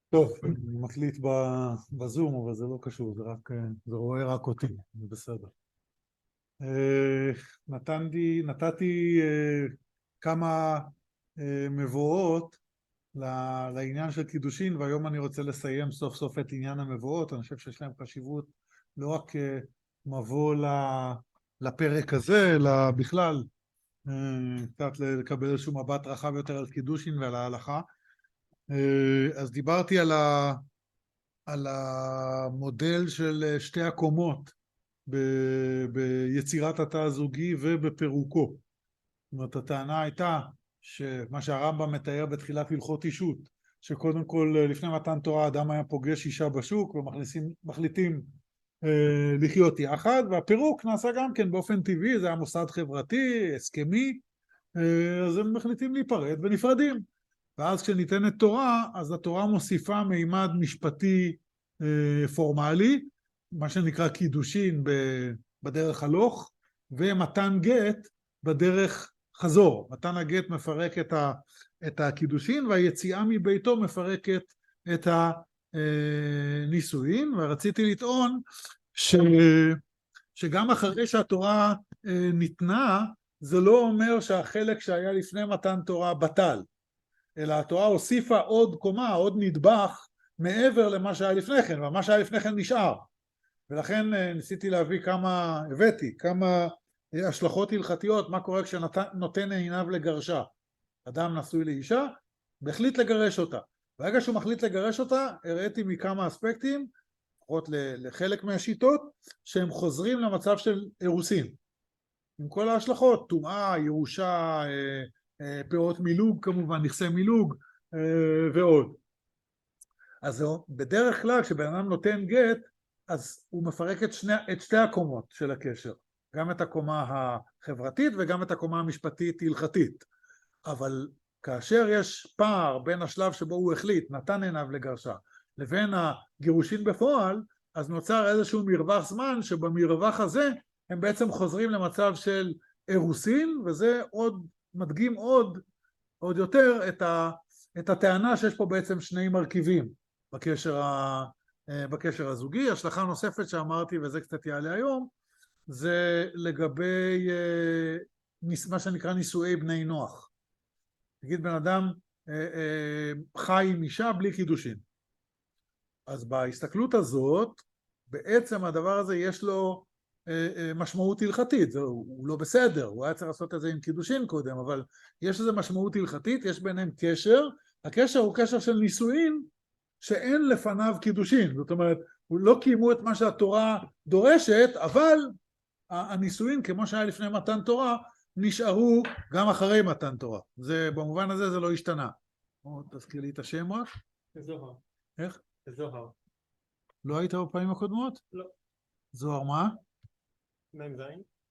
טוב, אני מקליט בזום, אבל זה לא קשור, זה רואה רק אותי, זה בסדר. נתתי כמה מבואות לעניין של קידושין, והיום אני רוצה לסיים סוף סוף את עניין המבואות. אני חושב שיש להם חשיבות לא רק מבוא לפרק הזה, אלא בכלל קצת לקבל איזשהו מבט רחב יותר על קידושין ועל ההלכה. אז דיברתי על המודל של שתי הקומות ביצירת התא הזוגי ובפירוקו. זאת אומרת, הטענה הייתה שמה שהרמב"ם מתאר בתחילת הלכות אישות, שקודם כל לפני מתן תורה אדם היה פוגש אישה בשוק ומחליטים לחיות יחד, והפירוק נעשה גם כן באופן טבעי, זה היה מוסד חברתי, הסכמי, אז הם מחליטים להיפרד ונפרדים. ואז כשניתנת תורה, אז התורה מוסיפה מימד משפטי פורמלי, מה שנקרא קידושין בדרך הלוך, ומתן גט בדרך חזור. מתן הגט מפרק את הקידושין, והיציאה מביתו מפרקת את הנישואין. ורציתי לטעון שגם אחרי שהתורה ניתנה, זה לא אומר שהחלק שהיה לפני מתן תורה בטל, אלא התורה הוסיפה עוד קומה, עוד נדבך, מעבר למה שהיה לפני כן, ומה שהיה לפני כן נשאר. ולכן ניסיתי להביא הבאתי כמה השלכות הלכתיות, מה קורה כשנותן עיניו לגרשה. אדם נשוי לאישה, מחליט לגרש אותה. ברגע שהוא מחליט לגרש אותה, הראיתי מכמה אספקטים, לפחות לחלק מהשיטות, שהם חוזרים למצב של אירוסין. עם כל ההשלכות, טומאה, ירושה, פירות מילוג כמובן, נכסי מילוג ועוד. אז בדרך כלל כשבן אדם נותן גט, אז הוא מפרק את שתי הקומות של הקשר, גם את הקומה החברתית וגם את הקומה המשפטית הלכתית. אבל כאשר יש פער בין השלב שבו הוא החליט, נתן עיניו לגרשה, לבין הגירושין בפועל, אז נוצר איזשהו מרווח זמן, שבמרווח הזה הם בעצם חוזרים למצב של אירוסין, וזה מדגים עוד יותר את הטענה שיש פה בעצם שני מרכיבים בקשר הזוגי. השלכה נוספת שאמרתי, וזה קצת יעלה היום, זה לגבי מה שנקרא נישואי בני נוח. נגיד בן אדם חי עם אישה בלי קידושין. אז בהסתכלות הזאת, בעצם הדבר הזה יש לו משמעות הלכתית. הוא לא בסדר, הוא היה צריך לעשות את זה עם קידושין קודם, אבל יש לזה משמעות הלכתית, יש ביניהם קשר. הקשר הוא קשר של נישואין שאין לפניו קידושין, זאת אומרת, הוא לא קיימו את מה שהתורה דורשת, אבל הנישואין, כמו שהיה לפני מתן תורה, נשארו גם אחרי מתן תורה. זה, במובן הזה זה לא השתנה. תזכיר לי את השם רק. זוהר. איך? זוהר. לא היית בפעמים הקודמות? לא. זוהר מה? מ"ז.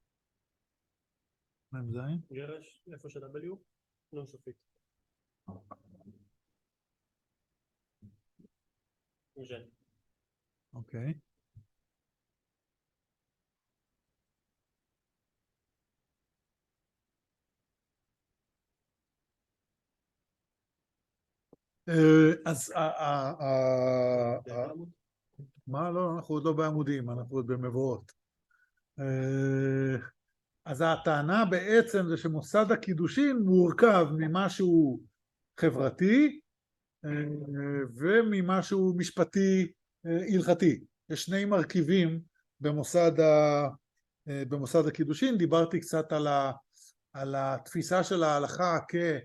מ"ז? גרש, איפה של W? לא סופית. ז'ן. אוקיי. אז מה? לא, אנחנו עוד לא בעמודים, אנחנו עוד במבואות. אז הטענה בעצם זה שמוסד הקידושין מורכב ממשהו חברתי וממשהו משפטי הלכתי. יש שני מרכיבים במוסד הקידושין. דיברתי קצת על התפיסה של ההלכה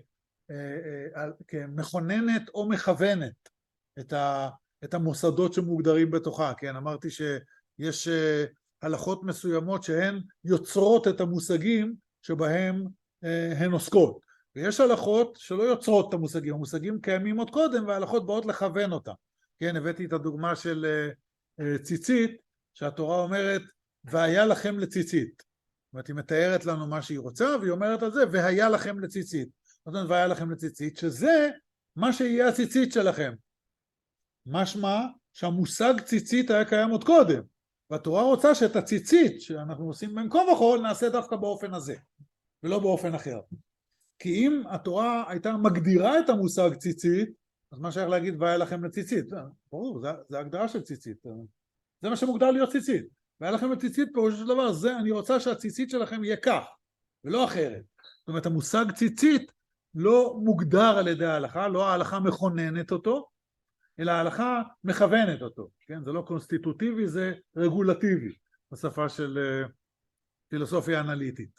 כמכוננת או מכוונת את המוסדות שמוגדרים בתוכה. כן, אמרתי שיש הלכות מסוימות שהן יוצרות את המושגים שבהם הן עוסקות, ויש הלכות שלא יוצרות את המושגים, המושגים קיימים עוד קודם וההלכות באות לכוון אותם. כן, הבאתי את הדוגמה של ציצית, שהתורה אומרת והיה לכם לציצית. זאת אומרת, היא מתארת לנו מה שהיא רוצה, והיא אומרת על זה והיה לכם לציצית. זאת אומרת, והיה לכם לציצית, שזה מה שיהיה הציצית שלכם. משמע שהמושג ציצית היה קיים עוד קודם, והתורה רוצה שאת הציצית שאנחנו עושים בין כה וכה נעשה דווקא באופן הזה, ולא באופן אחר. כי אם התורה הייתה מגדירה את המושג ציצית, אז מה שייך להגיד והיה לכם לציצית? ברור, זה ההגדרה של ציצית. זה מה שמוגדר להיות ציצית. והיה לכם לציצית פירושו של דבר, זה אני רוצה שהציצית שלכם יהיה כך, ולא אחרת. זאת אומרת, המושג ציצית לא מוגדר על ידי ההלכה, לא ההלכה מכוננת אותו, אלא ההלכה מכוונת אותו. כן? זה לא קונסטיטוטיבי, זה רגולטיבי, בשפה של פילוסופיה אנליטית.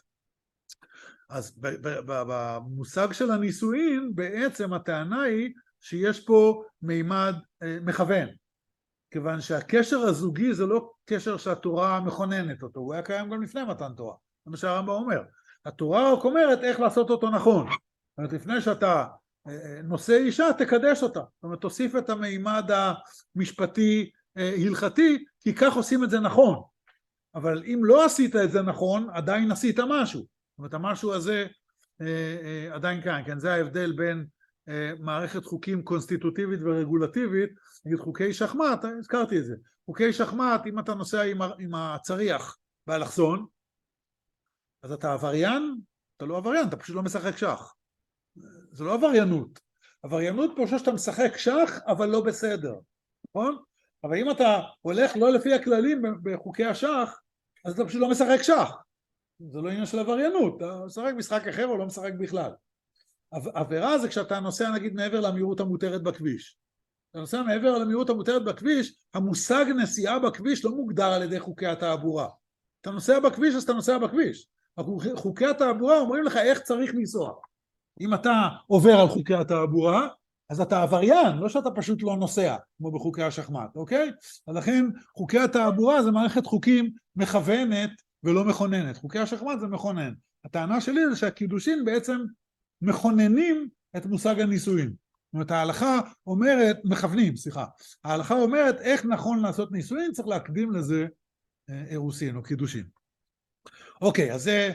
אז במושג של הנישואין, בעצם הטענה היא שיש פה מימד מכוון, כיוון שהקשר הזוגי זה לא קשר שהתורה מכוננת אותו, הוא היה קיים גם לפני מתן תורה, זה מה שהרמב"ם אומר. התורה רק אומרת איך לעשות אותו נכון, זאת אומרת, לפני שאתה נושא אישה, תקדש אותה, זאת אומרת, תוסיף את המימד המשפטי הלכתי, כי כך עושים את זה נכון, אבל אם לא עשית את זה נכון, עדיין עשית משהו, זאת אומרת, המשהו הזה עדיין כאן, כן, זה ההבדל בין מערכת חוקים קונסטיטוטיבית ורגולטיבית, נגיד חוקי שחמט, הזכרתי את זה, חוקי שחמט, אם אתה נוסע עם הצריח באלכסון, אז אתה עבריין, אתה לא עבריין, אתה פשוט לא משחק שח, זה לא עבריינות, עבריינות פירושו שאתה משחק שח, אבל לא בסדר, נכון? אבל אם אתה הולך לא לפי הכללים בחוקי השח, אז אתה פשוט לא משחק שח, זה לא עניין של עבריינות, אתה משחק משחק אחר או לא משחק בכלל. עבירה זה כשאתה נוסע נגיד מעבר למהירות המותרת בכביש. אתה נוסע מעבר למהירות המותרת בכביש, המושג נסיעה בכביש לא מוגדר על ידי חוקי התעבורה. אתה נוסע בכביש אז אתה נוסע בכביש. חוקי התעבורה אומרים לך איך צריך לנסוע. אם אתה עובר על חוקי התעבורה, אז אתה עבריין, לא שאתה פשוט לא נוסע, כמו בחוקי השחמט, אוקיי? ולכן חוקי התעבורה זה מערכת חוקים מכוונת ולא מכוננת. חוקי השחמט זה מכונן. הטענה שלי זה שהקידושין בעצם מכוננים את מושג הנישואין. זאת אומרת, ההלכה אומרת, ההלכה אומרת איך נכון לעשות נישואין, צריך להקדים לזה אירוסין או קידושין. אוקיי, אז זה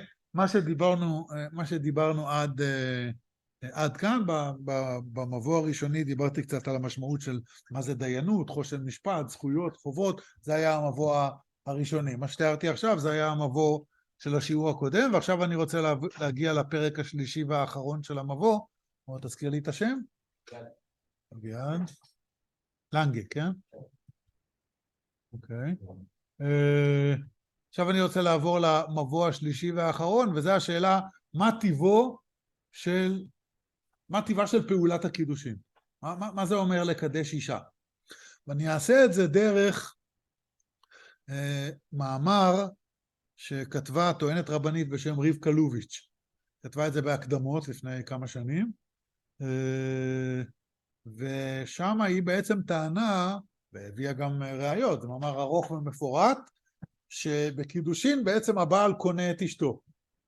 מה שדיברנו עד כאן. במבוא הראשוני דיברתי קצת על המשמעות של מה זה דיינות, חושן משפט, זכויות, חובות, זה היה המבוא הראשוני. מה שתיארתי עכשיו זה היה המבוא של השיעור הקודם, ועכשיו אני רוצה להגיע לפרק השלישי והאחרון של המבוא. תזכיר לי את השם? אביעד. לנגה, כן? אוקיי. עכשיו אני רוצה לעבור למבוא השלישי והאחרון, וזו השאלה, מה טיבה של פעולת הקידושין? מה זה אומר לקדש אישה? ואני אעשה את זה דרך מאמר שכתבה טוענת רבנית בשם רבקה לוביץ'. כתבה את זה בהקדמות לפני כמה שנים, ושם היא בעצם טענה, והביאה גם ראיות, זה מאמר ארוך ומפורט, שבקידושין בעצם הבעל קונה את אשתו.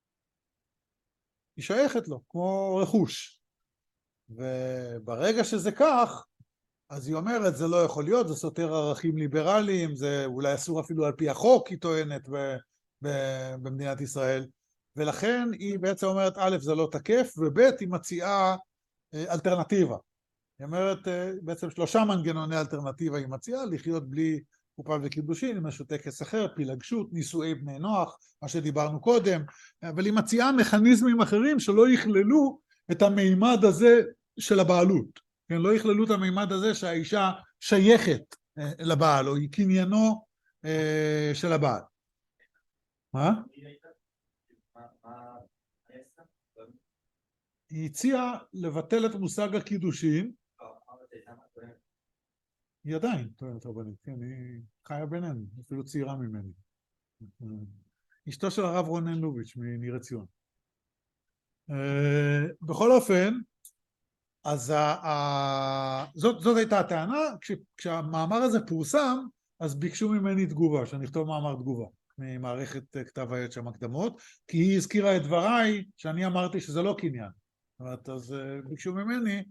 היא שייכת לו, כמו רכוש. וברגע שזה כך, אז היא אומרת, זה לא יכול להיות, זה סותר ערכים ליברליים, זה אולי אסור אפילו על פי החוק, היא טוענת במדינת ישראל, ולכן היא בעצם אומרת, א', זה לא תקף, וב', היא מציעה אלטרנטיבה. היא אומרת, בעצם 3 מנגנוני אלטרנטיבה היא מציעה, לחיות בלי חופה וקידושין, עם איזשהו טקס אחר, פילגשות, נישואי בני נוח, מה שדיברנו קודם, אבל היא מציעה מכניזמים אחרים שלא יכללו את המימד הזה של הבעלות, כן? לא יכללו את המימד הזה שהאישה שייכת לבעל, או היא קניינו של הבעל. מה? היא הציעה לבטל את מושג הקידושין, היא עדיין טוענת רבנית, כן, היא חיה בינינו, אפילו צעירה ממני. אשתו של הרב רונן לוביץ' מניר עציון. בכל אופן, אז זאת הייתה הטענה, כשהמאמר הזה פורסם, אז ביקשו ממני תגובה, שאני אכתוב מאמר תגובה, ממערכת כתב העת של המקדמות, כי היא הזכירה את דבריי, שאני אמרתי שזה לא קניין. אז ביקשו ממני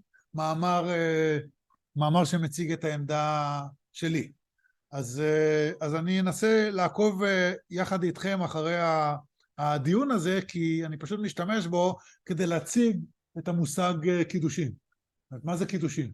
מאמר שמציג את העמדה שלי. אז אני אנסה לעקוב יחד איתכם אחרי הדיון הזה, כי אני פשוט משתמש בו כדי להציג את המושג קידושין. מה זה קידושין?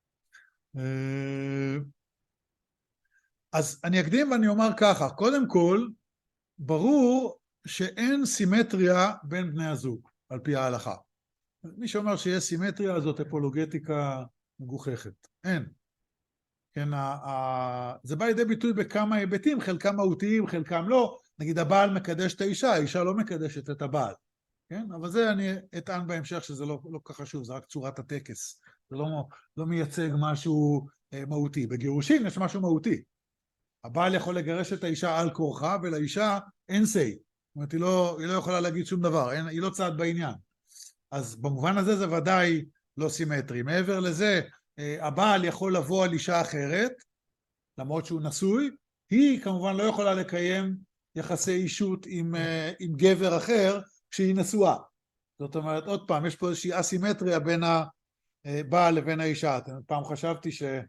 אז אני אקדים ואני אומר ככה, קודם כל, ברור שאין סימטריה בין בני הזוג, על פי ההלכה. מי שאומר שיש סימטריה, זאת אפולוגטיקה מגוחכת. אין. כן, זה בא לידי ביטוי בכמה היבטים, חלקם מהותיים, חלקם לא. נגיד הבעל מקדש את האישה, האישה לא מקדשת את הבעל. כן? אבל זה אני אטען בהמשך שזה לא כך חשוב, זה רק צורת הטקס. זה לא מייצג משהו מהותי. בגירושים יש משהו מהותי. הבעל יכול לגרש את האישה על כורחה, ולאישה אין say. זאת אומרת, היא לא יכולה להגיד שום דבר, היא לא צעד בעניין. אז במובן הזה זה ודאי לא סימטרי. מעבר לזה, הבעל יכול לבוא על אישה אחרת, למרות שהוא נשוי, היא כמובן לא יכולה לקיים יחסי אישות עם גבר אחר כשהיא נשואה. זאת אומרת, עוד פעם, יש פה איזושהי אסימטריה בין הבעל לבין האישה. פעם חשבתי שיש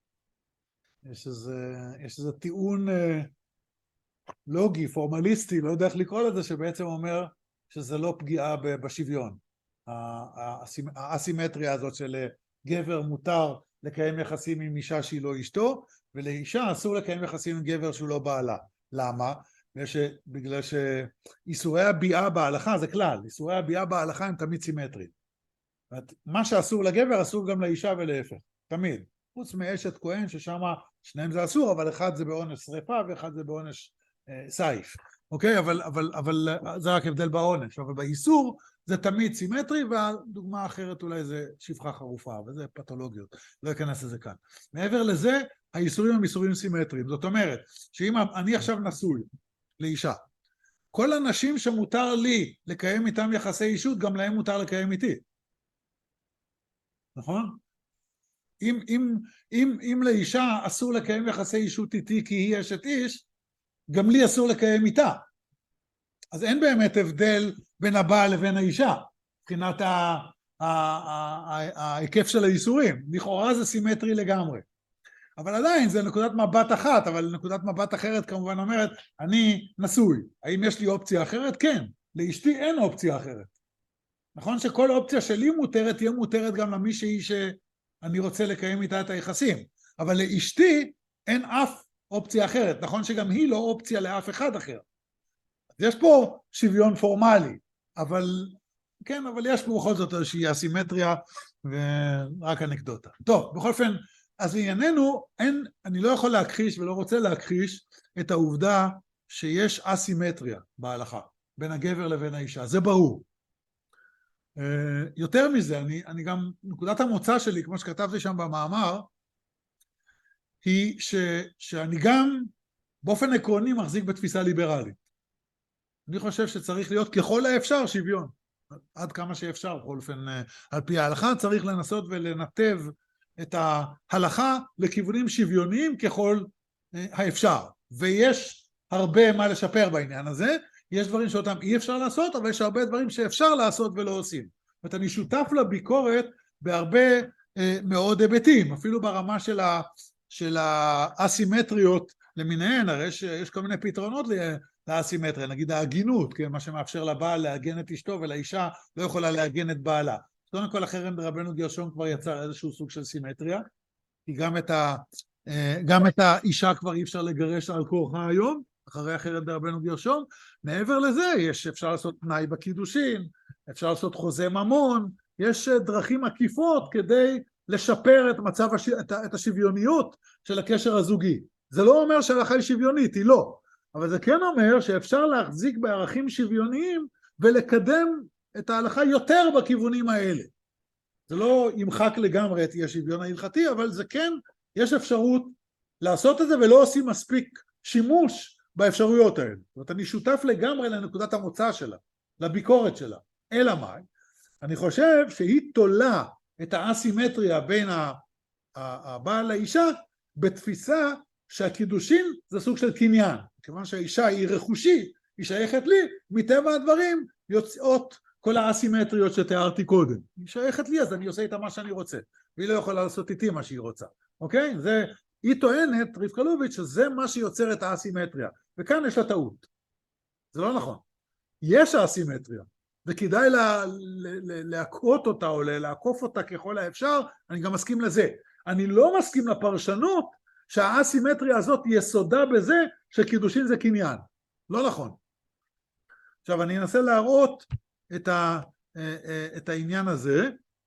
איזה טיעון לוגי, פורמליסטי, לא יודע איך לקרוא לזה, שבעצם אומר שזה לא פגיעה בשוויון. האסימטריה הזאת של גבר מותר לקיים יחסים עם אישה שהיא לא אשתו, ולאישה אסור לקיים יחסים עם גבר שהוא לא בעלה. למה? בגלל שאיסורי הביאה בהלכה זה כלל, איסורי הביאה בהלכה הם תמיד סימטריים. מה שאסור לגבר אסור גם לאישה ולהפך, תמיד. חוץ מאשת כהן ששם שניהם זה אסור, אבל אחד זה בעונש שריפה ואחד זה בעונש סייף. אוקיי? אבל זה רק הבדל בעונש, אבל באיסור זה תמיד סימטרי, והדוגמה האחרת אולי זה שפחה חרופה, וזה פתולוגיות, לא אכנס לזה כאן. מעבר לזה, האיסורים הם איסורים סימטריים, זאת אומרת, שאם אני עכשיו נשוי לאישה, כל הנשים שמותר לי לקיים איתם יחסי אישות, גם להם מותר לקיים איתי. נכון? אם לאישה אסור לקיים יחסי אישות איתי כי היא אשת איש, גם לי אסור לקיים איתה. אז אין באמת הבדל בין הבעל לבין האישה, מבחינת ההיקף של האיסורים. לכאורה זה סימטרי לגמרי. אבל עדיין זה נקודת מבט אחת, אבל נקודת מבט אחרת כמובן אומרת, אני נשוי. האם יש לי אופציה אחרת? כן. לאשתי אין אופציה אחרת. נכון שכל אופציה שלי מותרת, תהיה מותרת גם למישהי שאני רוצה לקיים איתה את היחסים. אבל לאשתי אין אף אופציה אחרת. נכון שגם היא לא אופציה לאף אחד אחר. יש פה שוויון פורמלי, אבל כן, אבל יש פה בכל זאת איזושהי אסימטריה ורק אנקדוטה. טוב, בכל אופן, אז לענייננו, אני לא יכול להכחיש ולא רוצה להכחיש את העובדה שיש אסימטריה בהלכה, בין הגבר לבין האישה, זה ברור. יותר מזה, אני גם, נקודת המוצא שלי, כמו שכתבתי שם במאמר, היא שאני גם באופן עקרוני מחזיק בתפיסה ליברלית. אני חושב שצריך להיות ככל האפשר שוויון, עד כמה שאפשר, בכל אופן, על פי ההלכה צריך לנסות ולנתב את ההלכה לכיוונים שוויוניים ככל האפשר, ויש הרבה מה לשפר בעניין הזה, יש דברים שאותם אי אפשר לעשות, אבל יש הרבה דברים שאפשר לעשות ולא עושים. זאת אומרת, אני שותף לביקורת בהרבה מאוד היבטים, אפילו ברמה של האסימטריות למיניהן, הרי יש כל מיני פתרונות לאסימטריה, נגיד ההגינות, כן, מה שמאפשר לבעל להגן את אשתו ולאישה לא יכולה להגן את בעלה. קודם כל החרם ברבנו גרשום כבר יצר איזשהו סוג של סימטריה, כי גם את האישה כבר אי אפשר לגרש על כורחה היום, אחרי החרם ברבנו גרשום. מעבר לזה אפשר לעשות תנאי בקידושין, אפשר לעשות חוזה ממון, יש דרכים עקיפות כדי לשפר את השוויוניות של הקשר הזוגי. זה לא אומר שההלכה היא שוויונית, היא לא. אבל זה כן אומר שאפשר להחזיק בערכים שוויוניים ולקדם את ההלכה יותר בכיוונים האלה. זה לא ימחק לגמרי את אי השוויון ההלכתי, אבל זה כן, יש אפשרות לעשות את זה ולא עושים מספיק שימוש באפשרויות האלה. זאת אומרת, אני שותף לגמרי לנקודת המוצא שלה, לביקורת שלה. אלא מה? אני חושב שהיא תולה את האסימטריה בין הבעל לאישה בתפיסה שהקידושין זה סוג של קניין. כיוון שהאישה היא רכושי, היא שייכת לי, מטבע הדברים יוצאות כל האסימטריות שתיארתי קודם. היא שייכת לי, אז אני עושה איתה מה שאני רוצה, והיא לא יכולה לעשות איתי מה שהיא רוצה. אוקיי? היא טוענת, רבקה לוביץ', שזה מה שיוצר את האסימטריה, וכאן יש לה טעות. זה לא נכון. יש האסימטריה, וכדאי להקרות אותה או לעקוף אותה ככל האפשר, אני גם מסכים לזה. אני לא מסכים לפרשנות שהאסימטריה הזאת יסודה בזה שקידושין זה קניין. לא נכון. עכשיו אני אנסה להראות את העניין הזה,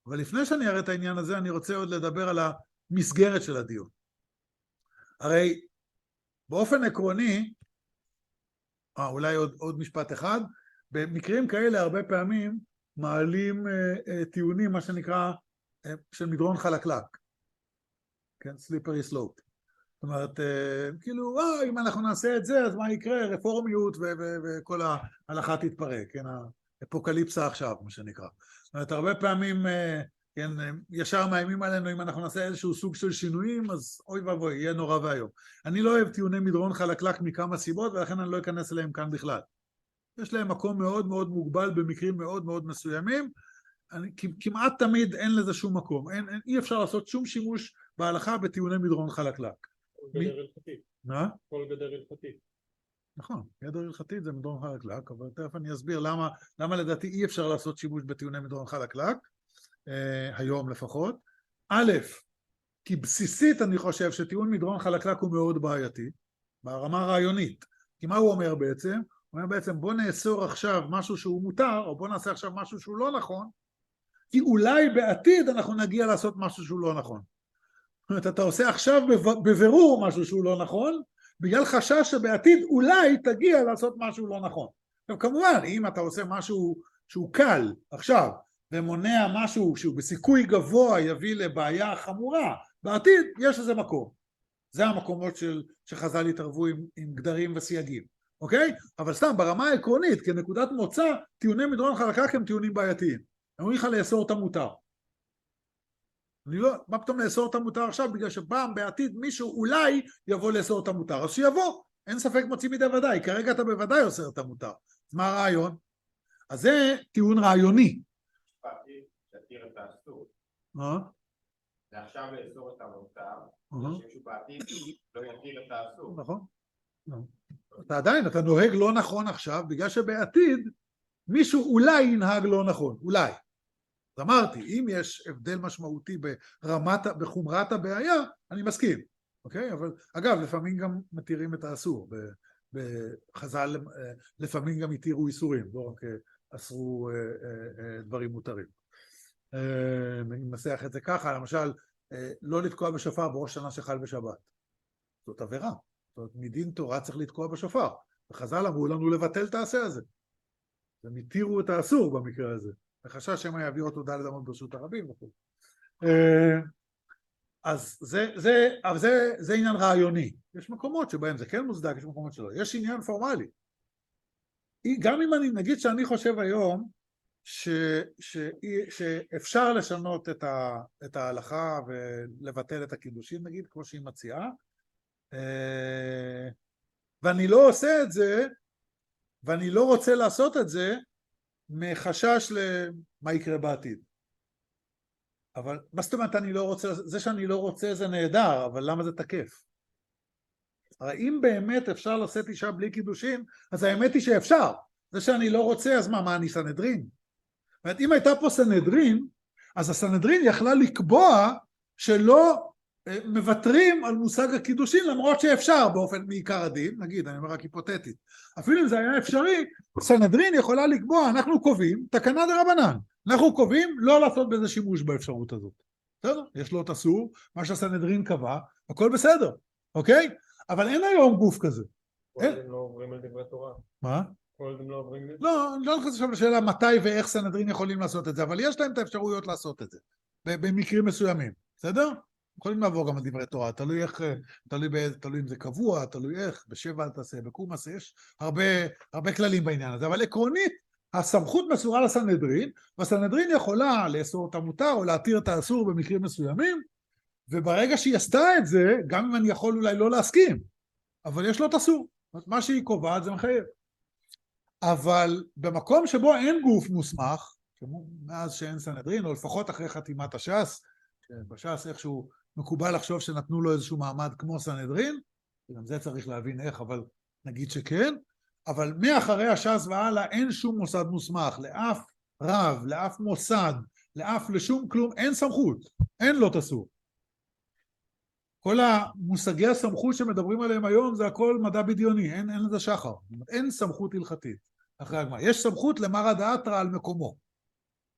אבל לפני שאני אראה את העניין הזה, אני רוצה עוד לדבר על המסגרת של הדיון. הרי באופן עקרוני, אולי עוד משפט אחד, במקרים כאלה הרבה פעמים מעלים טיעונים, מה שנקרא, של מדרון חלקלק, כן, slippery slope. זאת אומרת, כאילו, אם אנחנו נעשה את זה, אז מה יקרה? רפורמיות וכל ההלכה תתפרק, כן, האפוקליפסה עכשיו, מה שנקרא. זאת אומרת, הרבה פעמים, כן, ישר מאיימים עלינו, אם אנחנו נעשה איזשהו סוג של שינויים, אז אוי ואבוי, יהיה נורא והיום. אני לא אוהב טיעוני מדרון חלקלק מכמה סיבות, ולכן אני לא אכנס אליהם כאן בכלל. יש להם מקום מאוד מאוד מוגבל במקרים מאוד מאוד מסוימים, כמעט תמיד אין לזה שום מקום, אי אפשר לעשות שום שימוש בהלכה בטיעוני מדרון חלקלק. כל גדר הלכתית. מה? כל גדר הלכתית. נכון, גדר הלכתית זה מדרון חלקלק, אבל תכף אני אסביר למה לדעתי אי אפשר לעשות שימוש בטיעוני מדרון חלקלק, היום לפחות. א', כי בסיסית אני חושב שטיעון מדרון חלקלק הוא מאוד בעייתי, ברמה הרעיונית. כי מה הוא אומר בעצם? הוא אומר בעצם בוא נאסור עכשיו משהו שהוא מותר, או בוא נעשה עכשיו משהו שהוא לא נכון, כי אולי בעתיד אנחנו נגיע לעשות משהו שהוא לא נכון. זאת אומרת, אתה עושה עכשיו בבירור משהו שהוא לא נכון, בגלל חשש שבעתיד אולי תגיע לעשות משהו לא נכון. עכשיו כמובן, אם אתה עושה משהו שהוא קל עכשיו, ומונע משהו שהוא בסיכוי גבוה יביא לבעיה חמורה, בעתיד יש לזה מקום. זה המקומות שחז"ל התערבו עם גדרים וסייגים, אוקיי? אבל סתם ברמה העקרונית, כנקודת מוצא, טיעוני מדרון חלקלק הם טיעונים בעייתיים. הם אומרים לך לאסור את המותר. מה פתאום לאסור את המותר עכשיו? בגלל שפעם בעתיד מישהו אולי יבוא לאסור את המותר. אז שיבוא, אין ספק מוציא מדי ודאי, כרגע אתה בוודאי אוסר את המותר. אז מה הרעיון? אז זה טיעון רעיוני. בעתיד תתיר את האסור. מה? ועכשיו לאסור את המותר, שמישהו בעתיד לא יתיר את האסור. נכון. אתה נוהג לא נכון עכשיו, בגלל שבעתיד מישהו אולי ינהג לא נכון, אולי. אז אמרתי, אם יש הבדל משמעותי בחומרת הבעיה, אני מסכים, אוקיי? אבל אגב, לפעמים גם מתירים את האסור, בחז"ל לפעמים גם התירו איסורים, לא רק אסרו דברים מותרים. אני מנסח את זה ככה, למשל, לא לתקוע בשופר בראש שנה שחל בשבת. זאת עבירה. זאת אומרת, מדין תורה צריך לתקוע בשופר. וחז"ל אמרו לנו לבטל את העשה הזה. הם התירו את האסור במקרה הזה. בחשש שמה יעביר אותו ד' אמות ברשות הרבים וכו'. אז זה עניין רעיוני. יש מקומות שבהם זה כן מוצדק, יש מקומות שלא. יש עניין פורמלי. גם אם אני נגיד שאני חושב היום שאפשר לשנות את ההלכה ולבטל את הקידושין, נגיד, כמו שהיא מציעה, ואני לא עושה את זה, ואני לא רוצה לעשות את זה, מחשש למה יקרה בעתיד. אבל מה זאת אומרת אני לא רוצה, זה שאני לא רוצה זה נהדר, אבל למה זה תקף? הרי אם באמת אפשר לשאת אישה בלי קידושין, אז האמת היא שאפשר. זה שאני לא רוצה, אז מה אני סנהדרין? זאת אומרת, אם הייתה פה סנהדרין, אז הסנהדרין יכלה לקבוע שלא מבטרים על מושג הקידושין, למרות שאפשר באופן מעיקר הדין, נגיד, אני אומר רק היפותטית. אפילו אם זה היה אפשרי, סנהדרין יכולה לקבוע, אנחנו קובעים, תקנה דרבנן, אנחנו קובעים לא לעשות בזה שימוש באפשרות הזאת. בסדר? יש לו את אסור, מה שהסנהדרין קבע, הכל בסדר, אוקיי? אבל אין היום גוף כזה. כל עוד הם לא עוברים על דברי תורה. מה? כל עוד הם לא עוברים... לא, אני לא נכנס עכשיו לשאלה מתי ואיך סנהדרין יכולים לעשות את זה, אבל יש להם את האפשרויות לעשות את זה, במקרים מסוימים, בסדר? יכולים לעבור גם על דברי תורה, תלוי איך, תלוי אם זה קבוע, תלוי איך, בשבע אל תעשה, בקום עשה, יש הרבה כללים בעניין הזה, אבל עקרונית, הסמכות מסורה לסנהדרין, והסנהדרין יכולה לאסור את המותר או להתיר את האסור במקרים מסוימים, וברגע שהיא עשתה את זה, גם אם אני יכול אולי לא להסכים, אבל יש לו את אסור, מה שהיא קובעת זה מחייב. אבל במקום שבו אין גוף מוסמך, מאז שאין סנהדרין, או לפחות אחרי חתימת הש"ס, בש"ס איכשהו מקובל לחשוב שנתנו לו איזשהו מעמד כמו סנהדרין, גם זה צריך להבין איך, אבל נגיד שכן, אבל מאחרי הש"ס והלאה אין שום מוסד מוסמך, לאף רב, לאף מוסד, לשום כלום, אין סמכות, אין לו תסור. כל המושגי הסמכות שמדברים עליהם היום זה הכל מדע בדיוני, אין לזה שחר, אין סמכות הלכתית אחרי הגמרא, יש סמכות למרא דאתרא על מקומו,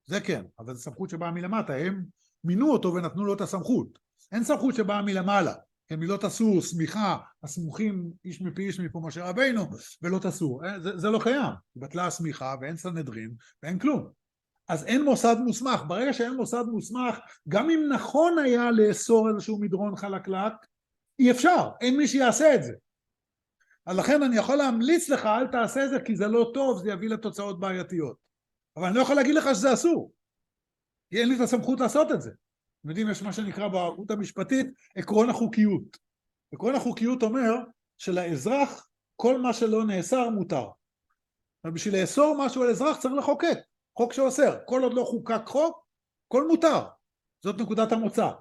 זה כן, אבל זו סמכות שבאה מלמטה, הם מינו אותו ונתנו לו את הסמכות. אין סמכות שבאה מלמעלה, הם לא תסור, סמיכה, הסמוכים איש מפי איש מפה משה רבינו, ולא תסור. זה לא קיים, בטלה הסמיכה ואין סנהדרין ואין כלום. אז אין מוסד מוסמך, ברגע שאין מוסד מוסמך, גם אם נכון היה לאסור איזשהו מדרון חלקלק, אי אפשר, אין מי שיעשה את זה. אז לכן אני יכול להמליץ לך, אל תעשה את זה, כי זה לא טוב, זה יביא לתוצאות בעייתיות. אבל אני לא יכול להגיד לך שזה אסור, כי אין לי את הסמכות לעשות את זה. אתם יודעים, יש מה שנקרא בערבות המשפטית, עקרון החוקיות. עקרון החוקיות אומר שלאזרח, כל מה שלא נאסר מותר. ובשביל לאסור משהו על אזרח צריך לחוקק, חוק שאוסר. כל עוד לא חוקק חוק, כל מותר. זאת נקודת המוצא.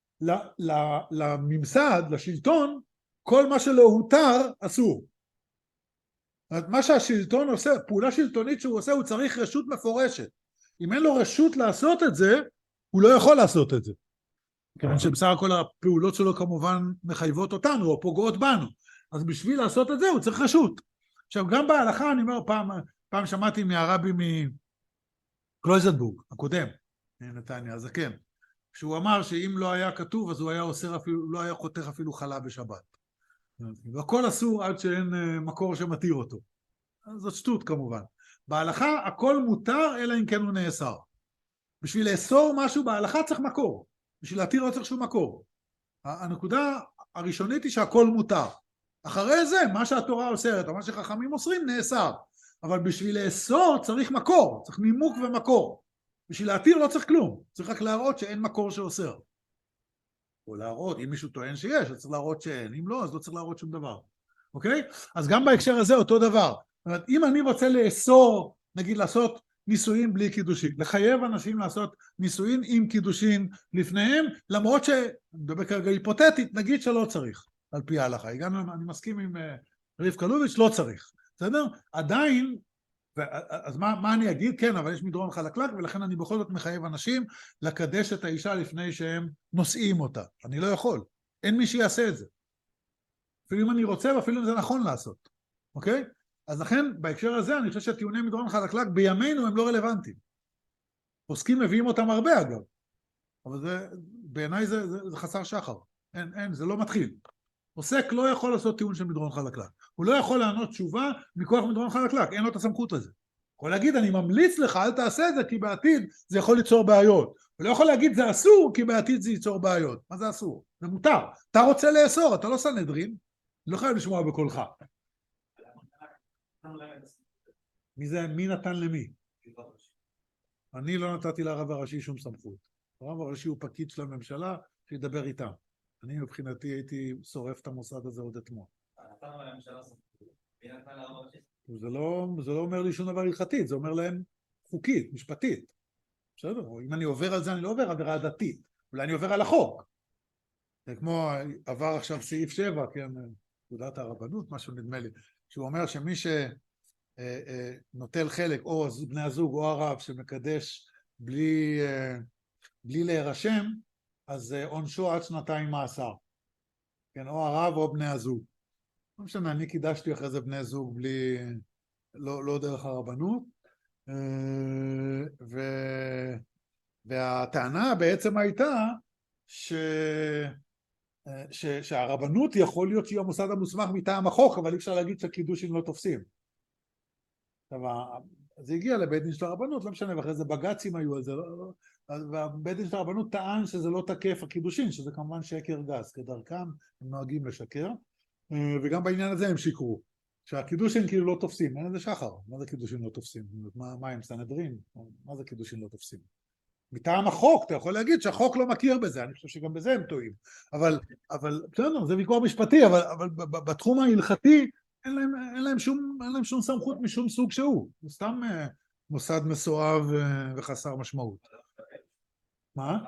לממסד, לשלטון, כל מה שלא הותר, אסור. מה שהשלטון עושה, פעולה שלטונית שהוא עושה, הוא צריך רשות מפורשת. אם אין לו רשות לעשות את זה, הוא לא יכול לעשות את זה. כיוון שבסך הכל הפעולות שלו כמובן מחייבות אותנו, או פוגעות בנו. אז בשביל לעשות את זה, הוא צריך רשות. עכשיו, גם בהלכה, אני אומר, פעם שמעתי מהרבי מקלויזנבורג, הקודם, נתניה, אז כן. שהוא אמר שאם לא היה כתוב, אז הוא היה אוסר אפילו, לא היה חותך אפילו חלה בשבת. והכל אסור עד שאין מקור שמתיר אותו. זאת שטות כמובן. בהלכה הכל מותר אלא אם כן הוא נאסר. בשביל לאסור משהו בהלכה צריך מקור. בשביל להתיר לא צריך שום מקור. הנקודה הראשונית היא שהכל מותר. אחרי זה מה שהתורה אוסרת או מה שחכמים אוסרים נאסר. אבל בשביל לאסור צריך מקור. צריך נימוק ומקור. בשביל להתיר לא צריך כלום. צריך רק להראות שאין מקור שאוסר. או להראות, אם מישהו טוען שיש, אז צריך להראות שאין, אם לא, אז לא צריך להראות שום דבר. אוקיי? אז גם בהקשר הזה אותו דבר. זאת אומרת, אם אני רוצה לאסור, נגיד לעשות נישואין בלי קידושין, לחייב אנשים לעשות נישואין עם קידושין לפניהם, למרות שאני מדבר כרגע היפותטית, נגיד שלא צריך, על פי ההלכה. אני מסכים עם רבקה לוביץ', לא צריך. בסדר? עדיין, אז מה אני אגיד? כן, אבל יש מדרון חלקלק, ולכן אני בכל זאת מחייב אנשים לקדש את האישה לפני שהם נושאים אותה. אני לא יכול. אין מי שיעשה את זה. אפילו אם אני רוצה, ואפילו אם זה נכון לעשות. אוקיי? אז לכן, בהקשר הזה, אני חושב שהטיעוני מדרון חלקלק בימינו הם לא רלוונטיים. פוסקים מביאים אותם הרבה, אגב. אבל בעיניי זה חסר שחר. אין, זה לא מתחיל. עוסק לא יכול לעשות טיעון של מדרון חלקלק. הוא לא יכול לענות תשובה מכוח מדרון חלקלק, אין לו את הסמכות לזה. יכול להגיד, אני ממליץ לך, אל תעשה את זה, כי בעתיד זה יכול ליצור בעיות. הוא לא יכול להגיד, זה אסור, כי בעתיד זה ייצור בעיות. מה זה אסור? זה מותר. אתה רוצה לאסור, אתה לא סנהדרין, לא חייב לשמוע בקולך. מי נתן למי? אני לא נתתי לרב הראשי שום סמכות. הרב הראשי הוא פקיד של הממשלה, שידבר איתם. אני מבחינתי הייתי שורף את המוסד הזה עוד אתמול. זה לא אומר לי שום דבר הלכתית, זה אומר להם חוקית, משפטית. בסדר, אם אני עובר על זה, אני לא עובר עבירה דתית. אולי אני עובר על החוק. זה כמו עבר עכשיו סעיף 7, כן, פקודת הרבנות, משהו נדמה לי, שהוא אומר שמי שנוטל חלק, או בני הזוג או הרב, שמקדש בלי להירשם, אז עונשו עד 2 מאסר. כן, או הרב או בני הזוג. לא משנה, אני קידשתי אחרי זה בני זוג לא דרך הרבנות, והטענה בעצם הייתה שהרבנות יכול להיות שהיא המוסד המוסמך מטעם החוק, אבל אי אפשר להגיד שהקידושים לא תופסים. זה הגיע לבית דין של הרבנות, לא משנה, ואחרי זה בג"צים היו על זה, והבית דין של הרבנות טען שזה לא תקף הקידושין, שזה כמובן שקר גס, כדרכם הם נוהגים לשקר, וגם בעניין הזה הם שיקרו, שהקידושין כאילו לא תופסים, אין איזה שחר, מה זה קידושין לא תופסים? מה הם סנהדרין? מה זה קידושין לא תופסים? מטעם החוק, אתה יכול להגיד שהחוק לא מכיר בזה, אני חושב שגם בזה הם טועים, אבל בסדר, זה ויכוח משפטי, אבל בתחום ההלכתי, אין להם שום סמכות משום סוג שהוא. זה סתם מוסד מסואב וחסר משמעות. מה?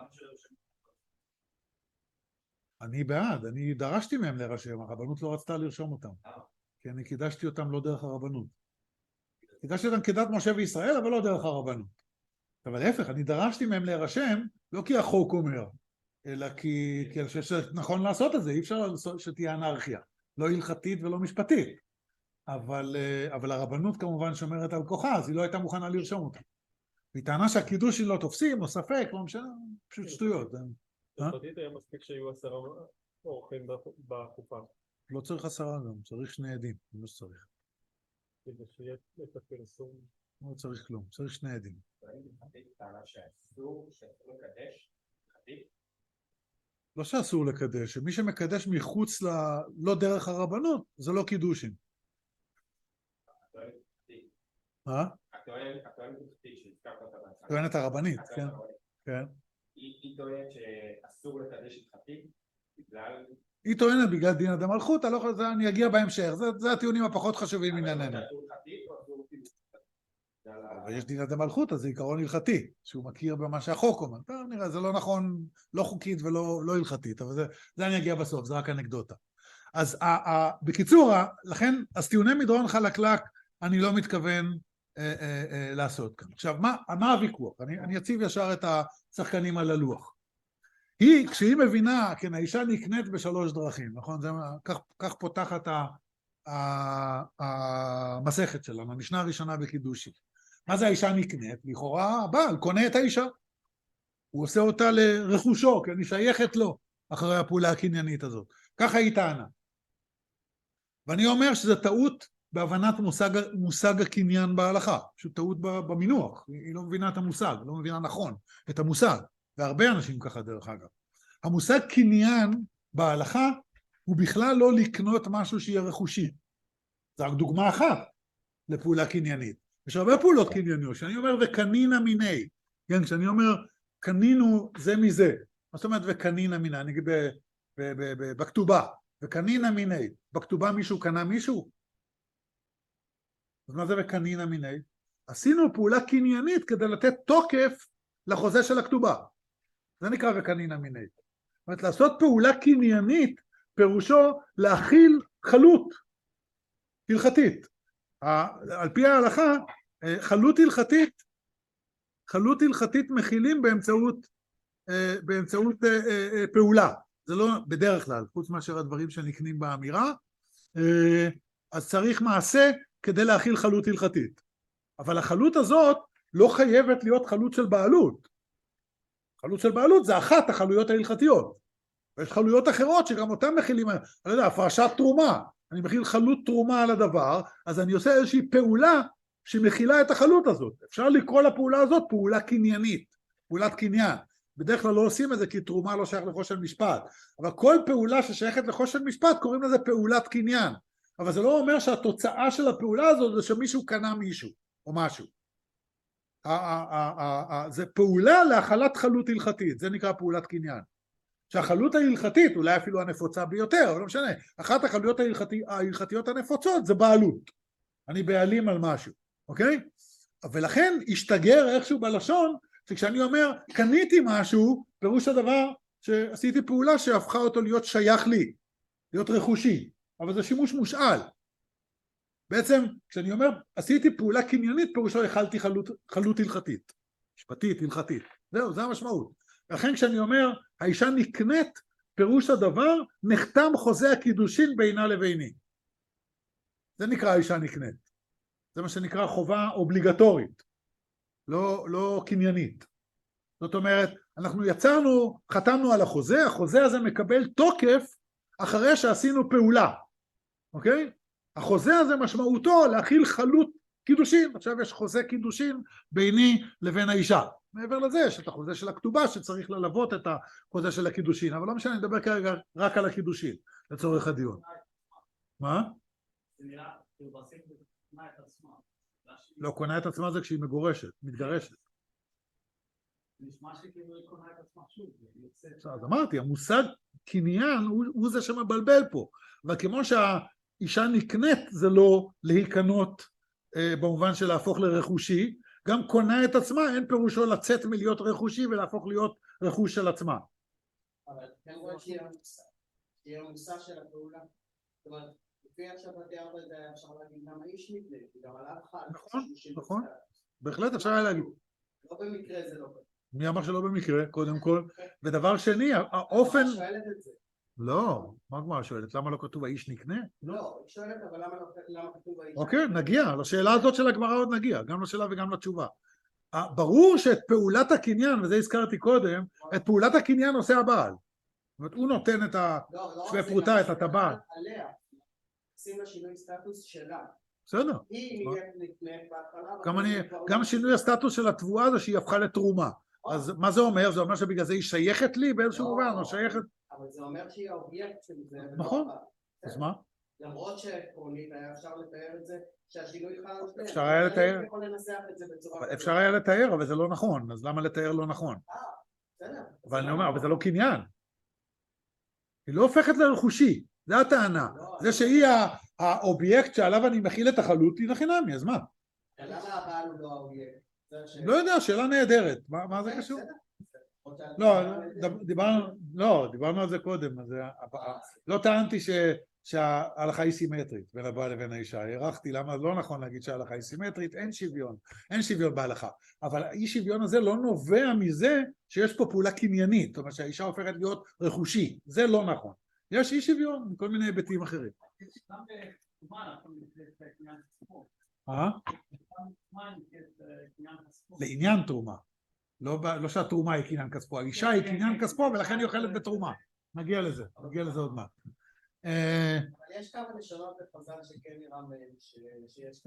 אני בעד, אני דרשתי מהם להירשם, הרבנות לא רצתה לרשום אותם. כי אני קידשתי אותם לא דרך הרבנות. קידשתי אותם כדת משה וישראל, אבל לא דרך הרבנות. אבל להפך, אני דרשתי מהם להירשם, לא כי החוק אומר, אלא כי אני חושב שנכון לעשות את זה, אי אפשר שתהיה אנרכיה. לא הלכתית ולא משפטית, אבל הרבנות כמובן שומרת על כוחה, אז היא לא הייתה מוכנה לרשום אותה. היא טענה שהקידושין לא תופסים, או ספק, לא משנה, פשוט שטויות. הלכתית היה מספיק שיהיו 10 אורחים בחופה. לא צריך 10 גם, צריך 2 עדים, זה מה שצריך. כדי שיהיה את הפרסום. לא צריך כלום, צריך 2 עדים. טענה שאסור לקדש הלכתית? לא שאסור לקדש, שמי שמקדש מחוץ לא דרך הרבנות, זה לא קידושין. הטוענת הלכתית שהזכרת אותה בהתחלה. טוענת הרבנית, כן. כן. היא טוענת שאסור לקדש הלכתית בגלל... היא טוענת בגלל דין אדם מלכות, אני אגיע בהמשך, זה הטיעונים הפחות חשובים מענייננו. אבל יש דין אדם מלכות, אז זה עיקרון הלכתי, שהוא מכיר במה שהחוק אומר. טוב, נראה, זה לא נכון, לא חוקית ולא הלכתית, אבל זה אני אגיע בסוף, זה רק אנקדוטה. אז בקיצור, לכן, אז טיעוני מדרון חלקלק, אני לא מתכוון לעשות כאן. עכשיו, מה הוויכוח? אני אציב ישר את השחקנים על הלוח. כשהיא מבינה, כן, האישה נקנית ב3 דרכים, נכון? כך פותחת המסכת שלנו, המשנה הראשונה בקידושין. מה זה האישה נקנית? לכאורה הבעל קונה את האישה. הוא עושה אותה לרכושו, כי אני שייכת לו אחרי הפעולה הקניינית הזאת. ככה היא טענה. ואני אומר שזה טעות בהבנת מושג הקניין בהלכה. פשוט טעות במינוח. היא לא מבינה את המושג, לא מבינה נכון את המושג. והרבה אנשים ככה דרך אגב. המושג קניין בהלכה הוא בכלל לא לקנות משהו שיהיה רכושי. זו רק דוגמה אחת לפעולה קניינית. יש הרבה פעולות קנייניות, כשאני אומר וקנינה מיני, כן, כשאני אומר קנינו זה מזה, מה זאת אומרת וקנינה מיני, אני אגיד בכתובה, וקנינה מיני, בכתובה מישהו קנה מישהו? אז מה זה וקנינה מיני? עשינו פעולה קניינית כדי לתת תוקף לחוזה של הכתובה, זה נקרא וקנינה מיני. זאת אומרת, לעשות פעולה קניינית פירושו להכיל חלות הלכתית. על פי ההלכה, חלות הלכתית מכילים באמצעות פעולה. זה לא בדרך כלל, חוץ מאשר הדברים שנקנים באמירה, אז צריך מעשה כדי להכיל חלות הלכתית. אבל החלות הזאת לא חייבת להיות חלות של בעלות. חלות של בעלות זה אחת החלויות ההלכתיות. ויש חלויות אחרות שגם אותן מכילים, אני לא יודע, הפרשת תרומה. אני מכיל חלות תרומה על הדבר, אז אני עושה איזושהי פעולה שמכילה את החלות הזאת. אפשר לקרוא לפעולה הזאת פעולה קניינית, פעולת קניין. בדרך כלל לא עושים את זה כי תרומה לא שייך לחושן משפט. אבל כל פעולה ששייכת לחושן משפט קוראים לזה פעולת קניין. אבל זה לא אומר שהתוצאה של הפעולה הזאת זה שמישהו קנה מישהו או משהו. זה פעולה להחלת חלות הלכתית, זה נקרא פעולת קניין. שהחלות ההלכתית, אולי אפילו הנפוצה ביותר, אבל לא משנה, אחת החלויות ההלכתיות הנפוצות זה בעלות. אני בעלים על משהו, אוקיי? ולכן השתגר איכשהו בלשון, שכשאני אומר, קניתי משהו, פירוש הדבר שעשיתי פעולה שהפכה אותו להיות שייך לי, להיות רכושי, אבל זה שימוש מושאל. בעצם, כשאני אומר, עשיתי פעולה קניינית, פירושו החלתי חלות הלכתית, משפטית, הלכתית. זהו, זה המשמעות. לכן כשאני אומר, האישה נקנית, פירוש הדבר, נחתם חוזה הקידושין בינה לביני. זה נקרא האישה נקנית. זה מה שנקרא חובה אובליגטורית, לא קניינית. זאת אומרת, אנחנו יצרנו, חתמנו על החוזה, החוזה הזה מקבל תוקף אחרי שעשינו פעולה. אוקיי? החוזה הזה משמעותו להכיל חלות קידושין. עכשיו יש חוזה קידושין ביני לבין האישה. מעבר לזה יש את החוזה של הכתובה שצריך ללוות את החוזה של הקידושין, אבל לא משנה, אני מדבר כרגע רק על הקידושין לצורך הדיון. מה? זה נראה, כאילו בעצם קונה את עצמה. לא, קונה את עצמה זה כשהיא מגורשת, מתגרשת. נשמע שכאילו היא קונה את עצמה שוב. אז אמרתי, המושג קניין הוא זה שמבלבל פה, אבל כמו שהאישה נקנית זה לא להיקנות במובן של להפוך לרכושי, גם קונה את עצמה, אין פירושו לצאת מלהיות רכושי ולהפוך להיות רכוש של עצמה. אבל כן רואה שהיא המושא של הפעולה. זאת אומרת, לפי עכשיו בתיארת את זה, אפשר להגיד גם האיש נקנה, גם עליו חל. נכון, בהחלט אפשר היה להגיד. לא במקרה זה לא כתוב. מי אמר שלא במקרה, קודם כל. ודבר שני, האופן... היא שואלת את זה. לא, מה גמרא שואלת? למה לא כתוב האיש נקנה? לא, היא שואלת, אבל למה כתוב האיש? אוקיי, נגיע, לשאלה הזאת של הגמרא עוד נגיע, גם לשאלה וגם לתשובה. ברור שאת פעולת הקניין, וזה הזכרתי קודם, את פעולת הקניין עושה הבעל. זאת אומרת, הוא נותן את השווה פרוטה, את הטבעת. עליה, עושים לה שינוי סטטוס שלה. בסדר. היא נהיית נקנית בהתחלה. גם שינוי הסטטוס של התבואה זה שהיא הפכה לתרומה. אז מה זה אומר? זה אומר שבגלל זה היא שייכת לי באיזשהו מובן, או שייכת... אבל זה אומר שהיא האובייקט של זה. נכון. אז מה? למרות שעקרונית היה אפשר לתאר את זה, שהשינוי חל... אפשר היה לתאר. יכול לנסח את זה בצורה... אפשר היה לתאר, אבל זה לא נכון. אז למה לתאר לא נכון? בסדר. אבל אני אומר, אבל זה לא קניין. היא לא הופכת לרכושי. זה הטענה. זה שהיא האובייקט שעליו אני מכיל את החלות, היא לחינמי, אז מה? למה הבעל הוא לא האובייקט? לא יודע, שאלה נהדרת. מה זה קשור? דיברנו על זה קודם. לא טענתי שההלכה היא סימטרית בין הבעל לבין האישה. הערכתי למה לא נכון להגיד שההלכה היא סימטרית, אין שוויון בהלכה. אבל האי שוויון הזה לא נובע מזה שיש פה פעולה קניינית, זאת אומרת שהאישה הופכת להיות רכושי. זה לא נכון. יש אי שוויון מכל מיני היבטים אחרים. גם בתרומה אנחנו נקראת קניין כספו. לעניין תרומה. לא שהתרומה היא קניין כספו, האישה היא קניין כספו ולכן היא אוכלת בתרומה. נגיע לזה עוד מעט. אבל יש כמה לשונות בחז"ל שכן נראה מהם שיש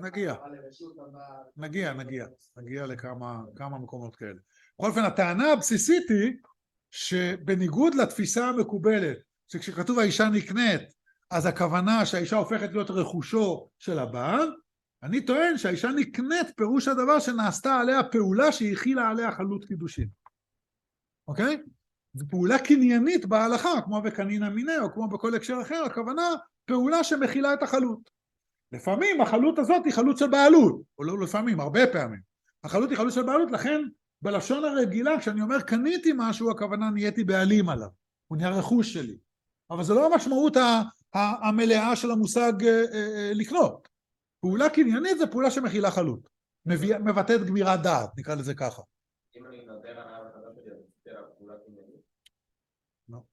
נגיע לכמה מקומות כאלה. בכל אופן, הטענה הבסיסית היא שבניגוד לתפיסה המקובלת שכשכתוב האישה נקנית אז הכוונה שהאישה הופכת להיות רכושו של הבעל, אני טוען שהאישה נקנית פירוש הדבר שנעשתה עליה פעולה שהכילה עליה חלות קידושין. אוקיי? זו פעולה קניינית בהלכה, כמו בקנין המיניה או כמו בכל הקשר אחר, הכוונה פעולה שמכילה את החלות. לפעמים החלות הזאת היא חלות של בעלות, או לא לפעמים, הרבה פעמים. החלות היא חלות של בעלות, לכן בלשון הרגילה כשאני אומר קניתי משהו, הכוונה נהייתי בעלים עליו, הוא נהיה רכוש שלי. אבל זה לא המשמעות המלאה של המושג לקנות. פעולה קניינית זה פעולה שמכילה חלות, מבטאת גמירת דעת, נקרא לזה ככה. אם אני מדבר עליו, אתה לא מדבר על פעולה קניינית? לא.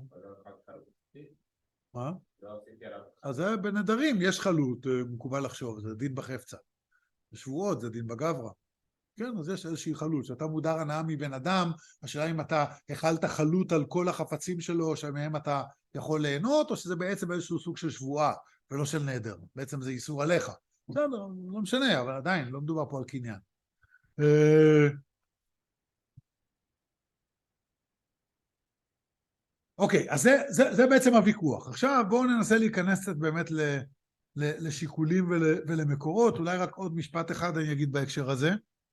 מה? אז זה בנדרים, יש חלות, מקובל לחשוב, זה דין בחפצה. בשבועות זה דין בגברה. כן, אז יש איזושהי חלות, שאתה מודר הנאה מבן אדם, השאלה אם אתה החלת חלות על כל החפצים שלו, שמהם אתה יכול ליהנות, או שזה בעצם איזשהו סוג של שבועה, ולא של נדר. בעצם זה איסור עליך. בסדר, לא משנה, אבל עדיין, לא מדובר פה על קניין. אוקיי, אז זה בעצם הוויכוח. עכשיו בואו ננסה להיכנס קצת באמת לשיקולים ולמקורות, אולי רק עוד משפט אחד אני אגיד בהקשר הזה.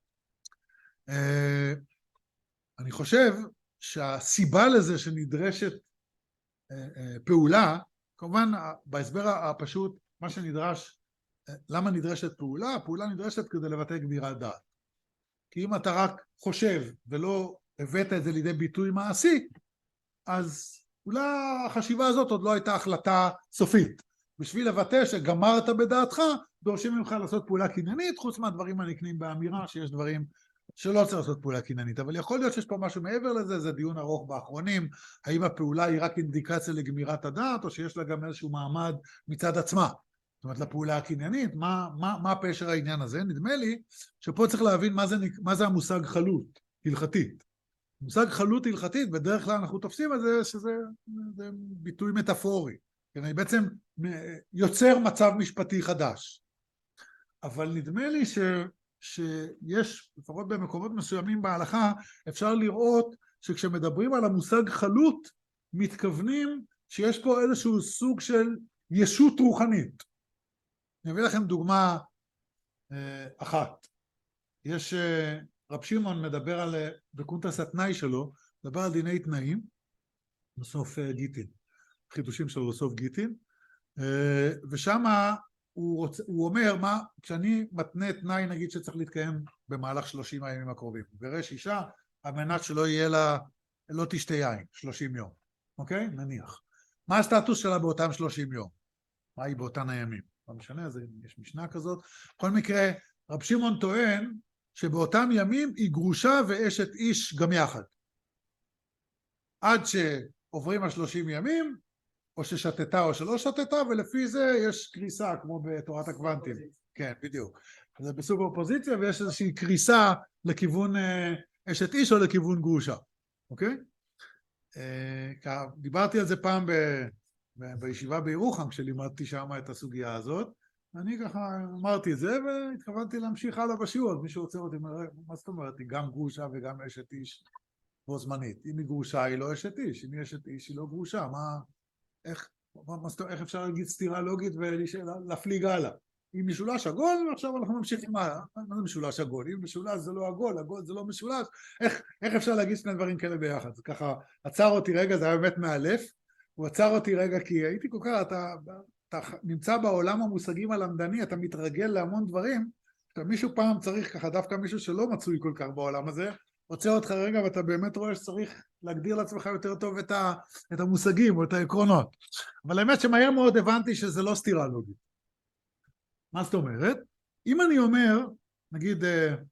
אני חושב שהסיבה לזה שנדרשת פעולה, כמובן בהסבר הפשוט, מה שנדרש, למה נדרשת פעולה? הפעולה נדרשת כדי לבטא גמירת דעת. כי אם אתה רק חושב ולא הבאת את זה לידי ביטוי מעשי, אז אולי החשיבה הזאת עוד לא הייתה החלטה סופית. בשביל לבטא שגמרת בדעתך, דורשים ממך לעשות פעולה קניינית, חוץ מהדברים הנקנים באמירה שיש דברים שלא צריך לעשות פעולה קניינית. אבל יכול להיות שיש פה משהו מעבר לזה, זה דיון ארוך באחרונים, האם הפעולה היא רק אינדיקציה לגמירת הדעת, או שיש לה גם איזשהו מעמד מצד עצמה. זאת אומרת, לפעולה הקניינית, מה פשר העניין הזה? נדמה לי שפה צריך להבין מה זה המושג חלות, הלכתית. מושג חלות הלכתית, בדרך כלל אנחנו תופסים את זה, שזה ביטוי מטאפורי. אני בעצם יוצר מצב משפטי חדש. אבל נדמה לי שיש, לפחות במקומות מסוימים בהלכה, אפשר לראות שכשמדברים על המושג חלות, מתכוונים שיש פה איזשהו סוג של ישות רוחנית. אני אביא לכם דוגמה אחת. יש... רב שמעון מדבר על, בקונטרס התנאי שלו, מדבר על דיני תנאים, בסוף גיטין, חידושים שלו בסוף גיטין, ושם הוא אומר, כשאני מתנה תנאי נגיד שצריך להתקיים במהלך 30 הימים הקרובים, גרש אישה, על מנת שלא יהיה לה, לא תשתה יין, 30 יום, אוקיי? נניח. מה הסטטוס שלה באותם 30 יום? מה היא באותן הימים? לא משנה, יש משנה כזאת. בכל מקרה, רב שמעון טוען, שבאותם ימים היא גרושה ואשת איש גם יחד. עד שעוברים ה-30 ימים, או ששתתה או שלא שתתה, ולפי זה יש קריסה, כמו בתורת הקוונטים. כן, בדיוק. זה בסופר פוזיציה, ויש איזושהי קריסה לכיוון אשת איש או לכיוון גרושה, אוקיי? דיברתי על זה פעם בישיבה בירוחם, כשלימדתי שם את הסוגיה הזאת, אני ככה אמרתי את זה, והתכוונתי להמשיך הלאה בשיעור, אז מישהו רוצה אותי, מה זאת אומרת, היא גם גרושה וגם אשת איש בו זמנית, אם היא גרושה היא לא אשת איש, אם היא אשת איש היא לא גרושה, איך אפשר להגיד סתירה לוגית ולהפליג הלאה? אם משולש עגול, ועכשיו אנחנו ממשיכים הלאה. מה זה משולש עגול? אם משולש זה לא עגול, עגול זה לא משולש, איך אפשר להגיד שני דברים כאלה ביחד? זה ככה עצר אותי רגע, זה היה באמת מאלף, הוא עצר אותי רגע כי הייתי כל כך, אתה נמצא בעולם המושגים הלמדני, אתה מתרגל להמון דברים, מישהו פעם צריך ככה, דווקא מישהו שלא מצוי כל כך בעולם הזה, עוצר אותך רגע ואתה באמת רואה שצריך להגדיר לעצמך יותר טוב את המושגים או את העקרונות. אבל האמת שמהר מאוד הבנתי שזה לא סתירה לוגית. מה זאת אומרת? אם אני אומר, נגיד,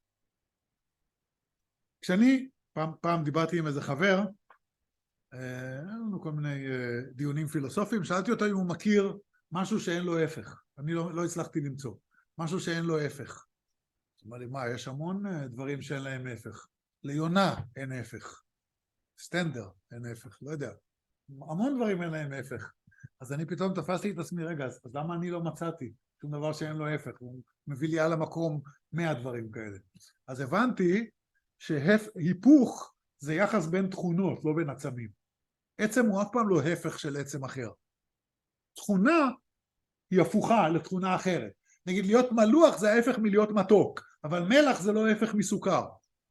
כשאני פעם דיברתי עם איזה חבר, היה לנו כל מיני דיונים פילוסופיים, שאלתי אותו אם הוא מכיר משהו שאין לו הפך. אני לא הצלחתי למצוא. משהו שאין לו הפך. זאת אומרת, מה, יש המון דברים שאין להם הפך. ליונה אין הפך. סטנדר אין הפך, לא יודע. המון דברים אין להם הפך. אז אני פתאום תפסתי את עצמי, רגע, אז למה אני לא מצאתי שום דבר שאין לו הפך? הוא מביא לי על המקום 100 דברים כאלה. אז הבנתי שהיפוך זה יחס בין תכונות, לא בין עצמים. עצם הוא אף פעם לא הפך של עצם אחר. תכונה היא הפוכה לתכונה אחרת. נגיד, להיות מלוח זה ההפך מלהיות מתוק, אבל מלח זה לא הפך מסוכר.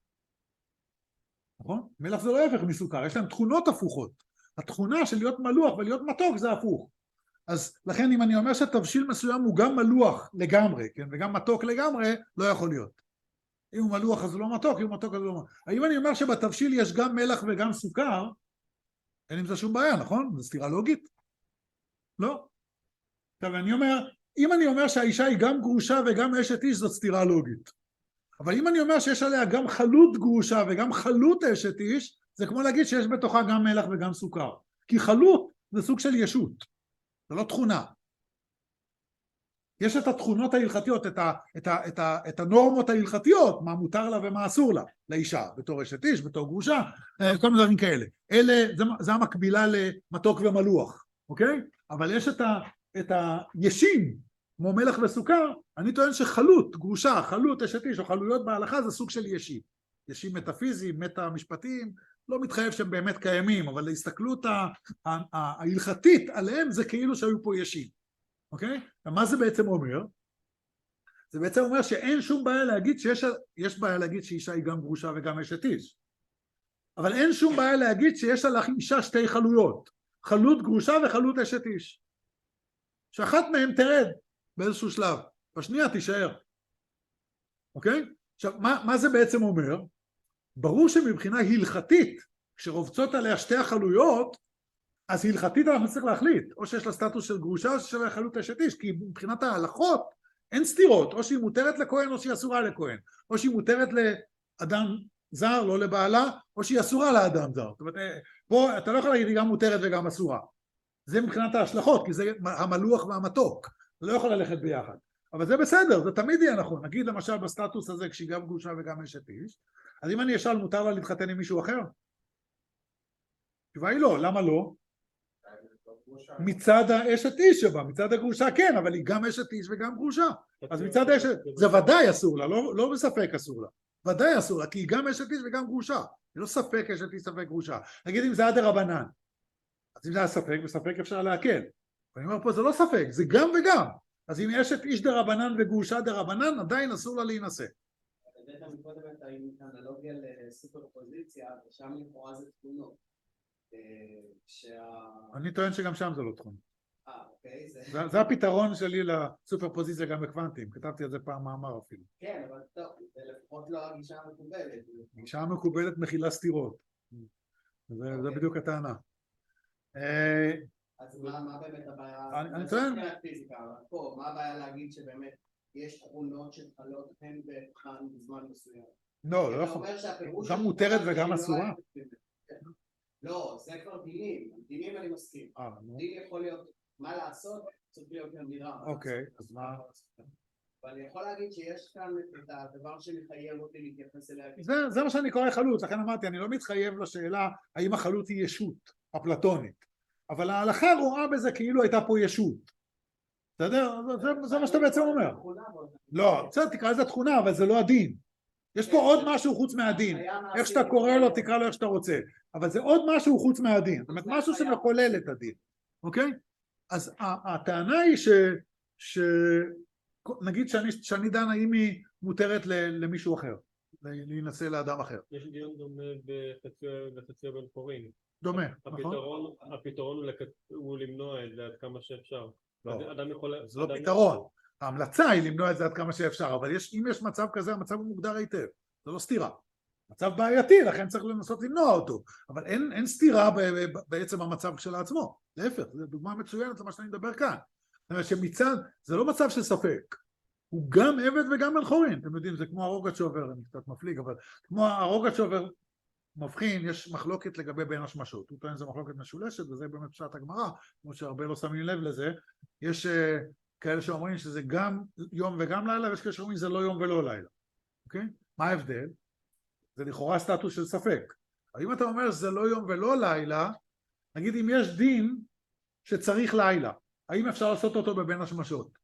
נכון? מלח זה לא הפך מסוכר, יש להם תכונות הפוכות. התכונה של להיות מלוח ולהיות מתוק זה הפוך. אז לכן אם אני אומר שתבשיל מסוים הוא גם מלוח לגמרי, כן? וגם מתוק לגמרי, לא יכול להיות. אם הוא מלוח אז הוא לא מתוק, אם הוא מתוק אז הוא לא מתוק. אם אני אומר שבתבשיל יש גם מלח וגם סוכר, אין עם זה שום בעיה, נכון? זו סתירה לוגית? לא. עכשיו אני אומר, אם אני אומר שהאישה היא גם גרושה וגם אשת איש, זאת סתירה לוגית. אבל אם אני אומר שיש עליה גם חלות גרושה וגם חלות אשת איש, זה כמו להגיד שיש בתוכה גם מלח וגם סוכר. כי חלות זה סוג של ישות, זה לא תכונה. יש את התכונות ההלכתיות, את הנורמות ההלכתיות, מה מותר לה ומה אסור לה, לאישה, בתור אשת איש, בתור גרושה, כל מיני דברים כאלה. זה המקבילה למתוק ומלוח, אוקיי? אבל יש את הישים, כמו מלח וסוכר, אני טוען שחלות, גרושה, חלות, אשת איש, או חלויות בהלכה, זה סוג של ישים. ישים מטאפיזיים, מטה-משפטיים, לא מתחייב שהם באמת קיימים, אבל להסתכלות ההלכתית עליהם זה כאילו שהיו פה ישים. אוקיי? ומה זה בעצם אומר? זה בעצם אומר שאין שום בעיה להגיד יש בעיה להגיד שאישה היא גם גרושה וגם אשת איש. אבל אין שום בעיה להגיד שיש על אישה שתי חלויות. חלות גרושה וחלות אשת איש. שאחת מהן תרד באיזשהו שלב, בשנייה תישאר. אוקיי? עכשיו, מה זה בעצם אומר? ברור שמבחינה הלכתית, כשרובצות עליה שתי החלויות, אז הלכתית אנחנו צריך להחליט, או שיש לה סטטוס של גרושה או שיש לה חלות אשת איש, כי מבחינת ההלכות אין סתירות, או שהיא מותרת לכהן או שהיא אסורה לכהן, או שהיא מותרת לאדם זר, לא לבעלה, או שהיא אסורה לאדם זר. זאת אומרת, פה אתה לא יכול להגיד היא גם מותרת וגם אסורה. זה מבחינת ההשלכות, כי זה המלוח והמתוק, זה לא יכול ללכת ביחד. אבל זה בסדר, זה תמיד יהיה נכון. נגיד למשל בסטטוס הזה, כשהיא גם גרושה וגם אשת איש, אז אם אני אשאל מותר לה להתחתן עם מישהו אחר? תשובה היא לא, למה לא? מצד האשת איש שבה, מצד הגרושה כן, אבל היא גם אשת איש וגם גרושה. אז מצד האשת, זה ודאי אסור לה, לא בספק אסור לה. ודאי אסור לה, כי היא גם אשת איש וגם גרושה. היא לא ספק אשת איש, ספק גרושה. נגיד אם זה היה דרבנן, אז אם זה היה ספק, בספק אפשר להקל. ואני אומר פה, זה לא ספק, זה גם וגם. אז אם אשת איש דרבנן וגרושה דרבנן, עדיין אסור לה להינשא. הבאת מקודם את האנלוגיה לסופר פוזיציה, ושם לכאורה זה תכונות. אני טוען שגם שם זה לא תכון. אוקיי. זה הפתרון שלי לסופר פוזיציה גם בקוונטים, כתבתי על זה פעם מאמר אפילו. כן, אבל טוב, זה לפחות לא הגישה המקובלת. הגישה המקובלת מכילה סתירות. זה בדיוק הטענה. אז מה באמת הבעיה? אני טוען. פה, מה הבעיה להגיד שבאמת יש תכונות שחלות הן בזמן מסוים? לא, לא יכול. גם מותרת וגם אסורה. לא, זה כבר דינים, דינים אני מסכים. דין יכול להיות, מה לעשות, צריך להיות גם דירה. אוקיי, אז מה? אבל אני יכול להגיד שיש כאן את הדבר שמחייב אותי להתייחס אליה. זה מה שאני קורא חלוץ, לכן אמרתי, אני לא מתחייב לשאלה האם החלוץ היא ישות אפלטונית, אבל ההלכה רואה בזה כאילו הייתה פה ישות. בסדר? זה מה שאתה בעצם אומר. לא, בסדר, תקרא לזה תכונה, אבל זה לא הדין. יש פה עוד משהו חוץ מהדין. איך שאתה קורא לו, תקרא לו איך שאתה רוצה. אבל זה עוד משהו חוץ מהדין. זאת אומרת, משהו שמחולל את הדין. אוקיי? אז הטענה היא נגיד שאני דן האם היא מותרת למישהו אחר, להינשא לאדם אחר. יש דיון דומה בחציו בן חורין. דומה, נכון? הפתרון הוא למנוע את זה עד כמה שאפשר. זה לא פתרון. ההמלצה היא למנוע את זה עד כמה שאפשר, אבל אם יש מצב כזה, המצב הוא מוגדר היטב. זה לא סתירה. מצב בעייתי, לכן צריך לנסות למנוע אותו. אבל אין סתירה בעצם המצב כשלעצמו. להפך, זו דוגמה מצוינת למה שאני מדבר כאן. זאת אומרת שמצד, זה לא מצב של ספק. הוא גם עבד וגם בן חורין. אתם יודעים, זה כמו הרוגצ'ובר, אני קצת מפליג, אבל כמו הרוגצ'ובר מבחין, יש מחלוקת לגבי בין השמשות. הוא טוען זה מחלוקת משולשת, וזה באמת פשט הגמרא, כמו שהרבה לא שמים לב לזה. יש כאלה שאומרים שזה גם יום וגם לילה, ויש כאלה שאומרים שזה לא יום ולא לילה. אוקיי? מה ההבדל? זה לכאורה סטטוס של ספק. אבל אם אתה אומר שזה לא יום ולא לילה, נגיד אם יש דין שצריך לילה, האם אפשר לעשות אותו בבין השמשות?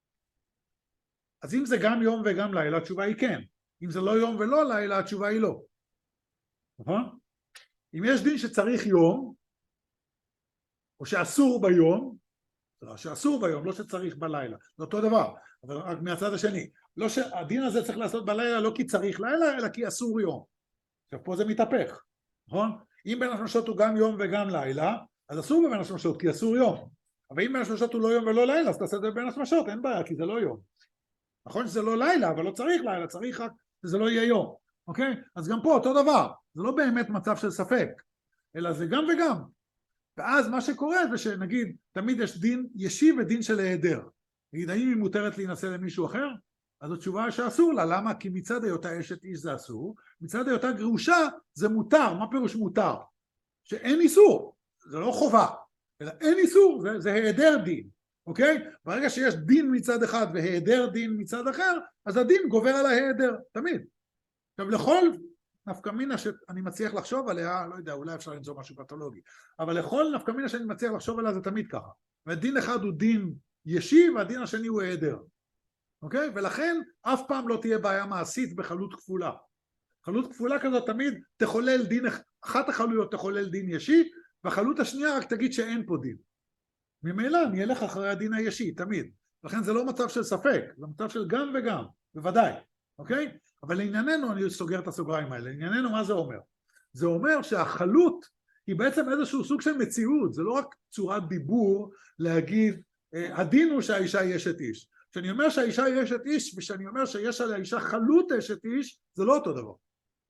אז אם זה גם יום וגם לילה, התשובה היא כן. אם זה לא יום ולא לילה, התשובה היא לא. נכון? אם יש דין שצריך יום, או שאסור ביום, שאסור ביום, לא שצריך בלילה, זה אותו דבר, אבל רק מהצד השני. לא שהדין הזה צריך לעשות בלילה לא כי צריך לילה, אלא כי אסור יום. עכשיו פה זה מתהפך, נכון? אם בין השמשות הוא גם יום וגם לילה, אז אסור בבין השמשות כי אסור יום. אבל אם בין השמשות הוא לא יום ולא לילה, אז תעשה את זה בין השמשות, אין בעיה, כי זה לא יום. נכון שזה לא לילה, אבל לא צריך לילה, צריך רק שזה לא יהיה יום. אוקיי? אז גם פה אותו דבר, זה לא באמת מצב של ספק, אלא זה גם וגם. ואז מה שקורה זה שנגיד, תמיד יש דין ישיב ודין של היעדר. נגיד, האם היא מותרת להינשא למישהו אחר? אז התשובה שאסור לה, למה? כי מצד היותה אשת איש זה אסור, מצד היותה גרושה זה מותר. מה פירוש מותר? שאין איסור, זה לא חובה, אלא אין איסור, זה היעדר דין. אוקיי? ברגע שיש דין מצד אחד והיעדר דין מצד אחר, אז הדין גובר על ההיעדר, תמיד. עכשיו לכל נפקא מינה שאני מצליח לחשוב עליה, לא יודע, אולי אפשר למצוא משהו פתולוגי, אבל לכל נפקא מינה שאני מצליח לחשוב עליה זה תמיד ככה. ודין אחד הוא דין ישיב, והדין השני הוא היעדר. אוקיי? ולכן אף פעם לא תהיה בעיה מעשית בחלות כפולה. חלות כפולה כזאת תמיד תחולל דין, אחת החלויות תחולל דין ישי, והחלות השנייה רק תגיד שאין פה דין. ממילא אני אלך אחרי הדין הישי, תמיד. לכן זה לא מצב של ספק, זה מצב של גם וגם, בוודאי. אוקיי? אבל לענייננו, אני סוגר את הסוגריים האלה, לענייננו מה זה אומר? זה אומר שהחלות היא בעצם איזשהו סוג של מציאות, זה לא רק צורת דיבור להגיד, הדין הוא שהאישה היא אשת איש. כשאני אומר שהאישה היא אשת איש, ושאני אומר שיש על האישה חלות אשת איש, זה לא אותו דבר.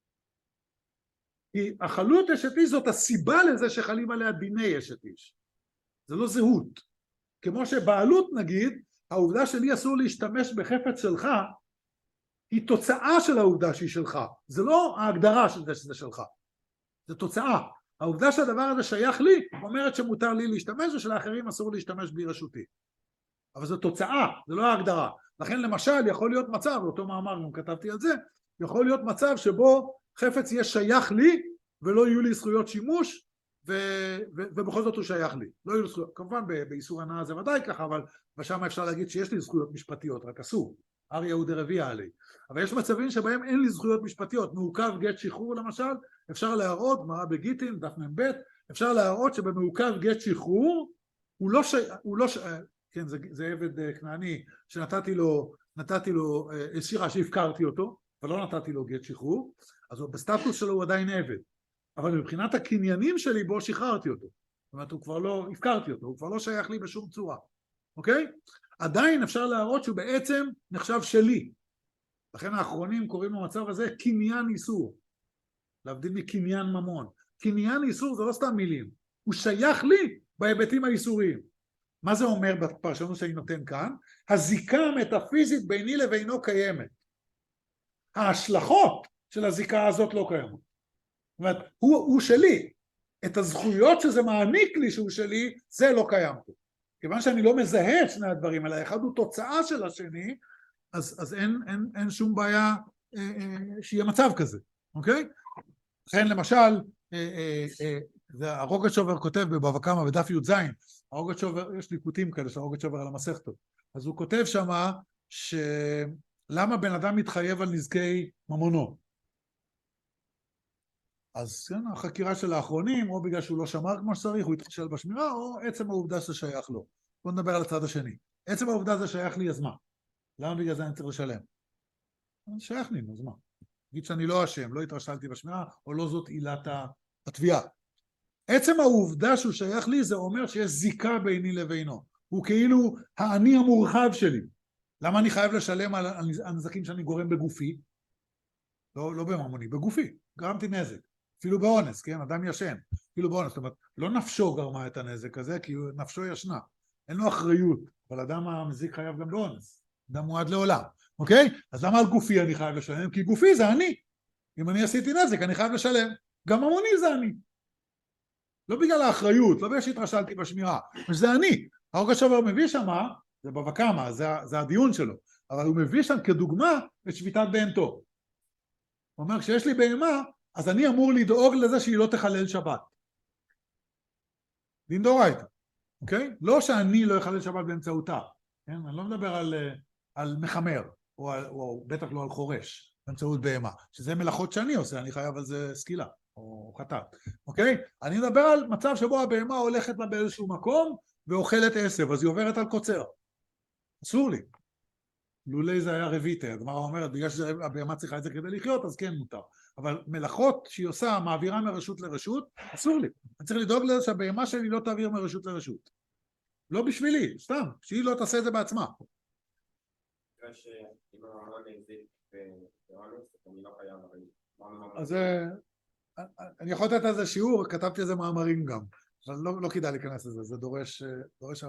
כי החלות אשת איש זאת הסיבה לזה שחלים עליה דיני אשת איש. זה לא זהות. כמו שבעלות נגיד, העובדה שלי אסור להשתמש בחפץ שלך, היא תוצאה של העובדה שהיא שלך. זה לא ההגדרה של זה שזה שלך. זה תוצאה. העובדה שהדבר הזה שייך לי, אומרת שמותר לי להשתמש, ושלאחרים אסור להשתמש בלי רשותי. אבל זו תוצאה, זה לא ההגדרה. לכן למשל יכול להיות מצב, באותו מאמר גם כתבתי על זה, יכול להיות מצב שבו חפץ יהיה שייך לי, ולא יהיו לי זכויות שימוש, ובכל זאת הוא שייך לי. לא יהיו לי זכויות, כמובן באיסור הנאה זה ודאי ככה, אבל שם אפשר להגיד שיש לי זכויות משפטיות, רק אסור. אריה הוא דרביה עלי. אבל יש מצבים שבהם אין לי זכויות משפטיות. מעוכב גט שחרור למשל, אפשר להראות, גמרא בגיטין, דף מ"ב, אפשר להראות שבמעוכב גט שחרור, הוא לא כן, זה עבד כנעני, שנתתי לו שירה שהפקרתי אותו, אבל לא נתתי לו גט שחרור, אז בסטטוס שלו הוא עדיין עבד. אבל מבחינת הקניינים שלי בו שחררתי אותו. זאת אומרת, הוא כבר לא, הפקרתי אותו, הוא כבר לא שייך לי בשום צורה. אוקיי? עדיין אפשר להראות שהוא בעצם נחשב שלי. לכן האחרונים קוראים למצב הזה קניין איסור. להבדיל מקניין ממון. קניין איסור זה לא סתם מילים. הוא שייך לי בהיבטים האיסוריים. מה זה אומר בפרשנות שאני נותן כאן? הזיקה המטאפיזית ביני לבינו קיימת. ההשלכות של הזיקה הזאת לא קיימות. זאת אומרת, הוא שלי. את הזכויות שזה מעניק לי שהוא שלי, זה לא קיים פה. כיוון שאני לא מזהה את שני הדברים, אלא אחד הוא תוצאה של השני, אז אין שום בעיה שיהיה מצב כזה, אוקיי? לכן למשל, הרוגצ'ובר כותב בבבא קמא בדף י"ז, הרוגצ'ובר, יש ליקוטים כאלה של הרוגצ'ובר על המסכתות, אז הוא כותב שמה שלמה בן אדם מתחייב על נזקי ממונו. אז כן, החקירה של האחרונים, או בגלל שהוא לא שמר כמו שצריך, הוא התחשל בשמירה, או עצם העובדה שזה שייך לו. בואו נדבר על הצד השני. עצם העובדה זה שייך לי, אז מה? למה בגלל זה אני צריך לשלם? זה שייך לי, אז מה? נגיד שאני לא אשם, לא התרשלתי בשמירה, או לא זאת עילת התביעה. עצם העובדה שהוא שייך לי, זה אומר שיש זיקה ביני לבינו. הוא כאילו האני המורחב שלי. למה אני חייב לשלם על הנזקים שאני גורם בגופי? לא בממוני, בגופי. גרמתי נזק. אפילו באונס, כן? אדם ישן. אפילו באונס. זאת אומרת, לא נפשו גרמה את הנזק הזה, כי נפשו ישנה. אין לו אחריות. אבל אדם המזיק חייב גם באונס. אדם מועד לעולם. אוקיי? אז למה על גופי אני חייב לשלם? כי גופי זה אני. אם אני עשיתי נזק, אני חייב לשלם. גם ממוני זה אני. לא בגלל האחריות, לא בגלל שהתרשלתי בשמירה. שזה אני. הרוגצ'ובר מביא שמה, זה בבא קמא, זה הדיון שלו. אבל הוא מביא שם כדוגמה את שביתת בהמתו. הוא אומר, כשיש לי בהמה, אז אני אמור לדאוג לזה שהיא לא תחלל שבת. דין דאורייתא, אוקיי? לא שאני לא אחלל שבת באמצעותה. כן? אני לא מדבר על מחמר, או בטח לא על חורש, באמצעות בהמה. שזה מלאכות שאני עושה, אני חייב על זה סקילה, או חטאת. אוקיי? אני מדבר על מצב שבו הבהמה הולכת לה באיזשהו מקום, ואוכלת עשב, אז היא עוברת על קוצר. אסור לי. לולי זה היה רביטה, הגמרא אומרת, בגלל שהבהמה צריכה את זה כדי לחיות, אז כן מותר. אבל מלאכות שהיא עושה, מעבירה מרשות לרשות, אסור לי. אני צריך לדאוג לזה שהבהמה שלי לא תעביר מרשות לרשות. לא בשבילי, סתם, שהיא לא תעשה את זה בעצמה. בגלל שאם הממון נזיק באונס, אני לא חייב הרי. אז אני יכול לתת על זה שיעור, כתבתי על זה מאמרים גם, אבל לא כדאי להיכנס לזה, זה דורש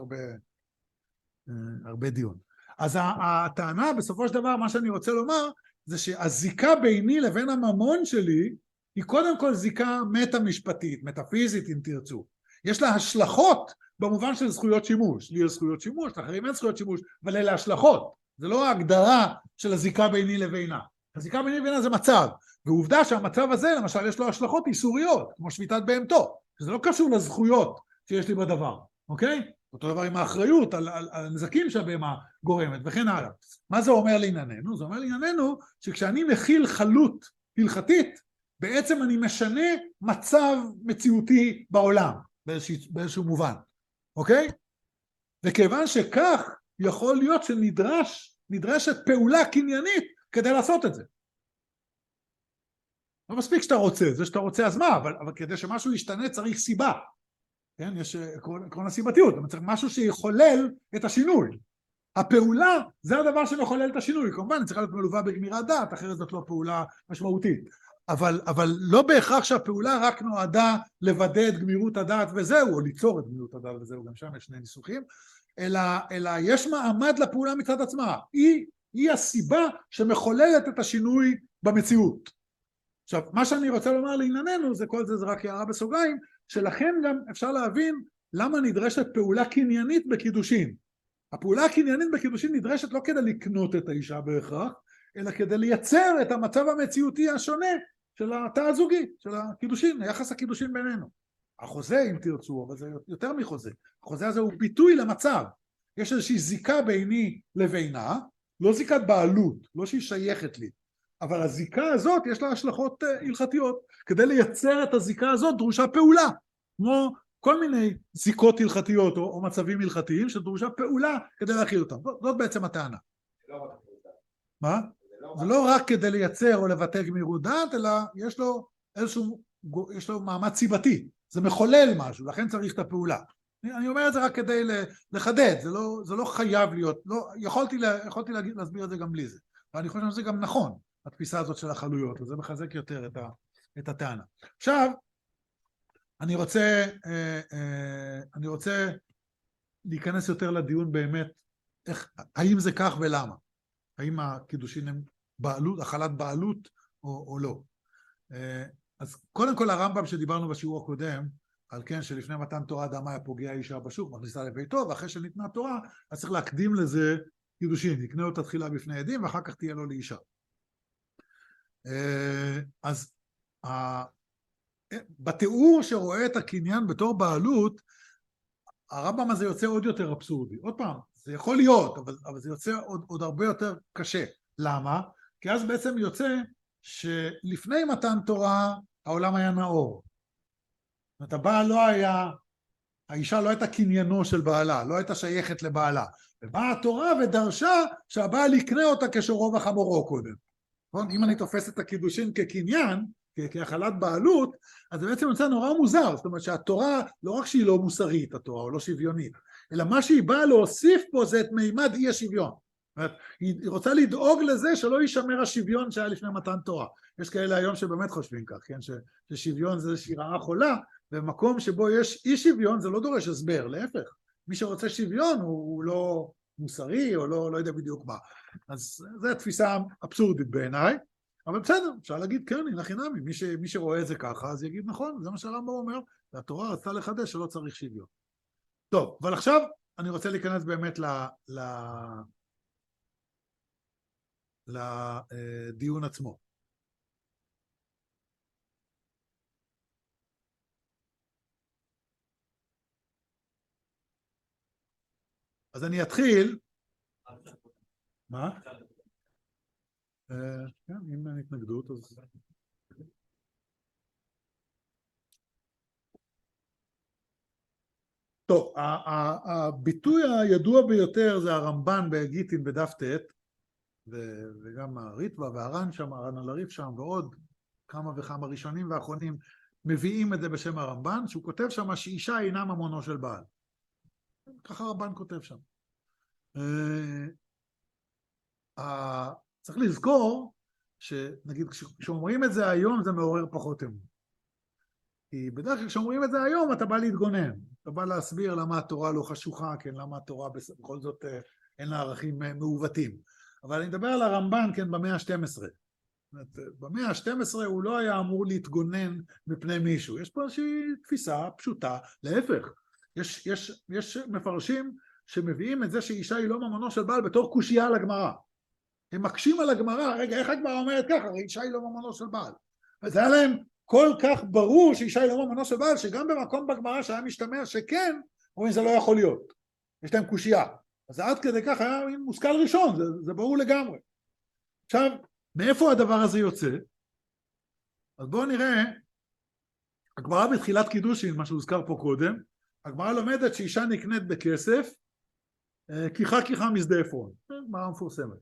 הרבה דיון. אז הטענה בסופו של דבר, מה שאני רוצה לומר, זה שהזיקה ביני לבין הממון שלי, היא קודם כל זיקה מטה-משפטית, מטאפיזית אם תרצו. יש לה השלכות במובן של זכויות שימוש. לי יש זכויות שימוש, לאחרים אין זכויות שימוש, אבל אלה השלכות. זה לא ההגדרה של הזיקה ביני לבינה. הזיקה ביני לבינה זה מצב, ועובדה שהמצב הזה, למשל, יש לו השלכות איסוריות, כמו שביתת בהמתו, שזה לא קשור לזכויות שיש לי בדבר, אוקיי? אותו דבר עם האחריות על הנזקים שהבהמה גורמת, וכן הלאה. מה זה אומר לענייננו? זה אומר לענייננו שכשאני מכיל חלות הלכתית, בעצם אני משנה מצב מציאותי בעולם, באיזשהו מובן, אוקיי? וכיוון שכך, יכול להיות שנדרשת פעולה קניינית כדי לעשות את זה. לא מספיק שאתה רוצה, זה שאתה רוצה אז מה, אבל כדי שמשהו ישתנה צריך סיבה. כן, יש עקרון הסיבתיות, צריך משהו שיחולל את השינוי. הפעולה זה הדבר שמחולל את השינוי, כמובן צריכה להיות מלווה בגמירת דעת, אחרת זאת לא פעולה משמעותית. אבל לא בהכרח שהפעולה רק נועדה לוודא את גמירות הדעת וזהו, או ליצור את גמירות הדעת וזהו, גם שם יש שני ניסוחים, אלא יש מעמד לפעולה מצד עצמה, היא הסיבה שמחוללת את השינוי במציאות. עכשיו, מה שאני רוצה לומר לענייננו, זה כל זה רק הערה בסוגריים, שלכן גם אפשר להבין למה נדרשת פעולה קניינית בקידושין. הפעולה הקניינית בקידושין נדרשת לא כדי לקנות את האישה בהכרח, אלא כדי לייצר את המצב המציאותי השונה של התא הזוגי, של הקידושין, היחס הקידושין בינינו. החוזה אם תרצו, אבל זה יותר מחוזה. החוזה הזה הוא ביטוי למצב. יש איזושהי זיקה ביני לבינה, לא זיקת בעלות, לא שהיא שייכת לי. אבל הזיקה הזאת יש לה השלכות הלכתיות. כדי לייצר את הזיקה הזאת דרושה פעולה, כמו כל מיני זיקות הלכתיות או מצבים הלכתיים שדרושה פעולה כדי להכיל אותם. זאת בעצם הטענה. מה? זה לא רק כדי לייצר או לבטא גמירות דעת, אלא יש לו מעמד סיבתי. זה מחולל משהו, לכן צריך את הפעולה. אני אומר את זה רק כדי לחדד, זה לא חייב להיות, יכולתי להסביר את זה גם בלי זה. ואני חושב שזה גם נכון. התפיסה הזאת של החלויות, וזה מחזק יותר את הטענה. עכשיו, אני רוצה להיכנס יותר לדיון באמת, האם זה כך ולמה? האם הקידושין הם בעלות, החלת בעלות או לא? אז קודם כל הרמב"ם שדיברנו בשיעור הקודם, על כן שלפני מתן תורה אדם היה פוגע אישה בשוק, מכניסה לביתו, ואחרי שניתנה תורה, אז צריך להקדים לזה קידושין, יקנה אותה תחילה בפני עדים ואחר כך תהיה לו לאישה. אז בתיאור שרואה את הקניין בתור בעלות, הרמב"ם הזה יוצא עוד יותר אבסורדי. עוד פעם, זה יכול להיות, אבל זה יוצא עוד הרבה יותר קשה. למה? כי אז בעצם יוצא שלפני מתן תורה העולם היה נאור. זאת אומרת, הבעל לא היה, האישה לא הייתה קניינו של בעלה, לא הייתה שייכת לבעלה. ובאה התורה ודרשה שהבעל יקנה אותה כשורו וחמורו קודם. אם אני תופס את הקידושין כקניין, כהחלת בעלות, אז זה בעצם יוצא נורא מוזר. זאת אומרת שהתורה, לא רק שהיא לא מוסרית, התורה, או לא שוויונית, אלא מה שהיא באה להוסיף פה זה את מימד אי השוויון. זאת אומרת, היא רוצה לדאוג לזה שלא יישמר השוויון שהיה לפני מתן תורה. יש כאלה היום שבאמת חושבים כך, כן? ששוויון זה איזושהי רעה חולה, במקום שבו יש אי שוויון זה לא דורש הסבר, להפך. מי שרוצה שוויון הוא לא מוסרי או לא יודע בדיוק מה. אז זו תפיסה אבסורדית בעיניי, אבל בסדר, אפשר להגיד כן, הנה חינמי, מי שרואה את זה ככה אז יגיד נכון, זה מה שהרמב"ם אומר, והתורה רצתה לחדש שלא צריך שוויון. טוב, אבל עכשיו אני רוצה להיכנס באמת לדיון עצמו. אז אני אתחיל. מה? כן, אם אין התנגדות אז... טוב, הביטוי הידוע ביותר זה הרמב"ן בגיטין בדף ט' וגם הריטב"א והר"ן שם, הר"ן על הריף שם ועוד כמה וכמה ראשונים ואחרונים מביאים את זה בשם הרמב"ן, שהוא כותב שם שאישה אינה ממונו של בעל. ככה הרמב"ן כותב שם. צריך לזכור שנגיד כשאומרים את זה היום זה מעורר פחות אמון. כי בדרך כלל כשאומרים את זה היום אתה בא להתגונן, אתה בא להסביר למה התורה לא חשוכה, כן, למה התורה בכל זאת אין לה ערכים מעוותים. אבל אני מדבר על הרמב"ן, כן, במאה ה-12. במאה ה-12 הוא לא היה אמור להתגונן מפני מישהו. יש פה איזושהי תפיסה פשוטה, להפך. יש מפרשים שמביאים את זה שאישה היא לא ממונו של בעל בתור קושייה על הגמרא. הם מקשים על הגמרא, רגע, איך הגמרא אומרת ככה? הרי אישה היא לא ממונו של בעל. וזה היה להם כל כך ברור שאישה היא לא ממונו של בעל, שגם במקום בגמרא שהיה משתמע שכן, אומרים זה לא יכול להיות. יש להם קושייה. אז עד כדי כך היה מושכל ראשון, זה ברור לגמרי. עכשיו, מאיפה הדבר הזה יוצא? אז בואו נראה, הגמרא בתחילת קידושין, מה שהוזכר פה קודם, הגמרא לומדת שאישה נקנית בכסף, כיחה משדה עפרון. גמרא מפורסמת.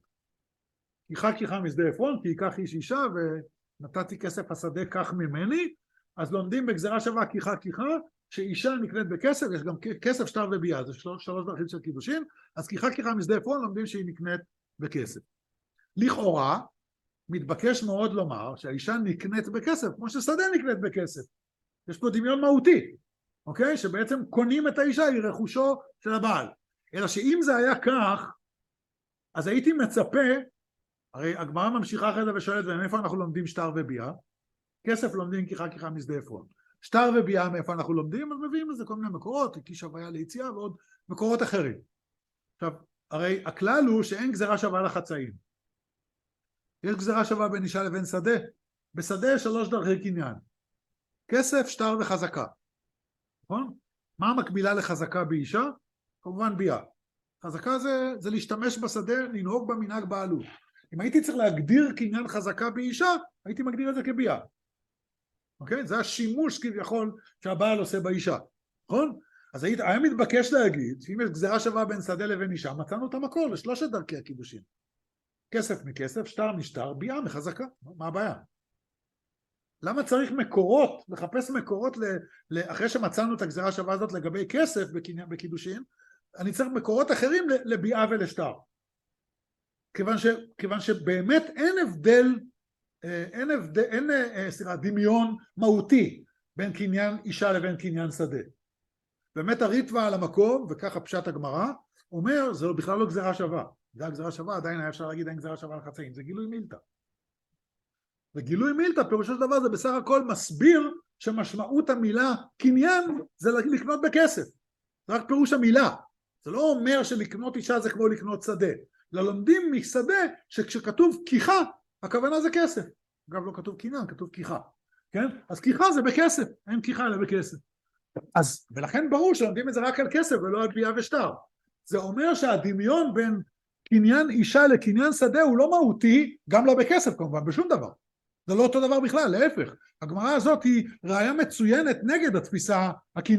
כיחה משדה עפרון, כי ייקח איש אישה ונתתי כסף השדה כך ממני, אז לומדים בגזרה שווה כיחה, שאישה נקנית בכסף, יש גם כסף, שטר וביאה, זה שלוש דרכים של קידושין, אז כיחה משדה עפרון לומדים שהיא נקנית בכסף. לכאורה, מתבקש מאוד לומר שהאישה נקנית בכסף, כמו ששדה נקנית בכסף. יש פה דמיון מהותי, אוקיי? שבעצם קונים את האישה, היא רכושו של הבעל. אלא שאם זה היה כך, אז הייתי מצפה, הרי הגמרא ממשיכה אחרי זה ושואלת, ומאיפה אנחנו לומדים שטר וביאה? כסף לומדים כיחה משדה עפרון. שטר וביאה מאיפה אנחנו לומדים? אז מביאים לזה כל מיני מקורות, קיש הוויה ליציאה ועוד מקורות אחרים. עכשיו, הרי הכלל הוא שאין גזרה שווה לחצאים. יש גזרה שווה בין אישה לבין שדה. בשדה יש 3 דרכי קניין. כסף, שטר וחזקה. נכון? מה המקבילה לחזקה באישה? כמובן ביאה. חזקה זה להשתמש בשדה, לנהוג במנהג בעלות. אם הייתי צריך להגדיר קניין חזקה באישה, הייתי מגדיר את זה כביאה. אוקיי? זה השימוש כביכול שהבעל עושה באישה. נכון? אז היה מתבקש להגיד שאם יש גזרה שווה בין שדה לבין אישה, מצאנו את המקור ל3 דרכי הקידושין. כסף מכסף, שטר משטר, ביאה מחזקה. מה הבעיה? למה צריך מקורות, לחפש מקורות אחרי שמצאנו את הגזרה שווה הזאת לגבי כסף בקידושין, אני צריך מקורות אחרים לביאה ולשטר. כיוון שבאמת אין דמיון מהותי בין קניין אישה לבין קניין שדה. באמת הריטב"א על המקום, וככה פשט הגמרא, אומר, זה בכלל לא גזרה שווה. זה הגזרה שווה, עדיין היה אפשר להגיד אין גזרה שווה לחצאים, זה גילוי מילתא. וגילוי מילתא, פירושו של דבר, זה בסך הכל מסביר שמשמעות המילה קניין זה לקנות בכסף. זה רק פירוש המילה. זה לא אומר שלקנות אישה זה כמו לקנות שדה. ללומדים משדה שכשכתוב כיחה, הכוונה זה כסף. אגב, לא כתוב קניין, כתוב כיחה. כן? אז כיחה זה בכסף, אין כיחה אלא בכסף. אז, ולכן ברור שלומדים את זה רק על כסף ולא על ביאה ושטר. זה אומר שהדמיון בין קניין אישה לקניין שדה הוא לא מהותי, גם לא בכסף כמובן, בשום דבר. זה לא אותו דבר בכלל, להפך. הגמרא הזאת היא ראיה מצוינת נגד התפיסה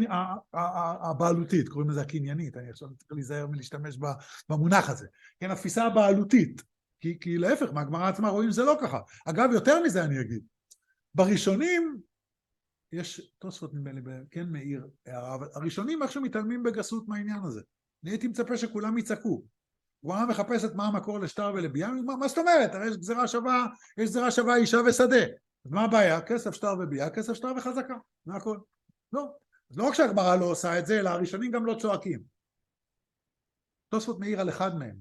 הבעלותית, קוראים לזה הקניינית, אני עכשיו צריך להיזהר מלהשתמש במונח הזה. כן, התפיסה הבעלותית, כי להפך, מהגמרא עצמה רואים שזה לא ככה. אגב, יותר מזה אני אגיד. בראשונים, יש תוספות נדמה לי, כן מאיר, הראשונים איכשהו מתעלמים בגסות מהעניין הזה. אני הייתי מצפה שכולם יצעקו. גמרא מחפשת מה המקור לשטר ולביאה, מה זאת אומרת? הרי יש גזירה שווה אישה ושדה. אז מה הבעיה? כסף, שטר וביאה, כסף, שטר וחזקה. זה הכל. לא. אז לא רק שהגמרא לא עושה את זה, אלא הראשונים גם לא צועקים. תוספות מאיר על אחד מהם,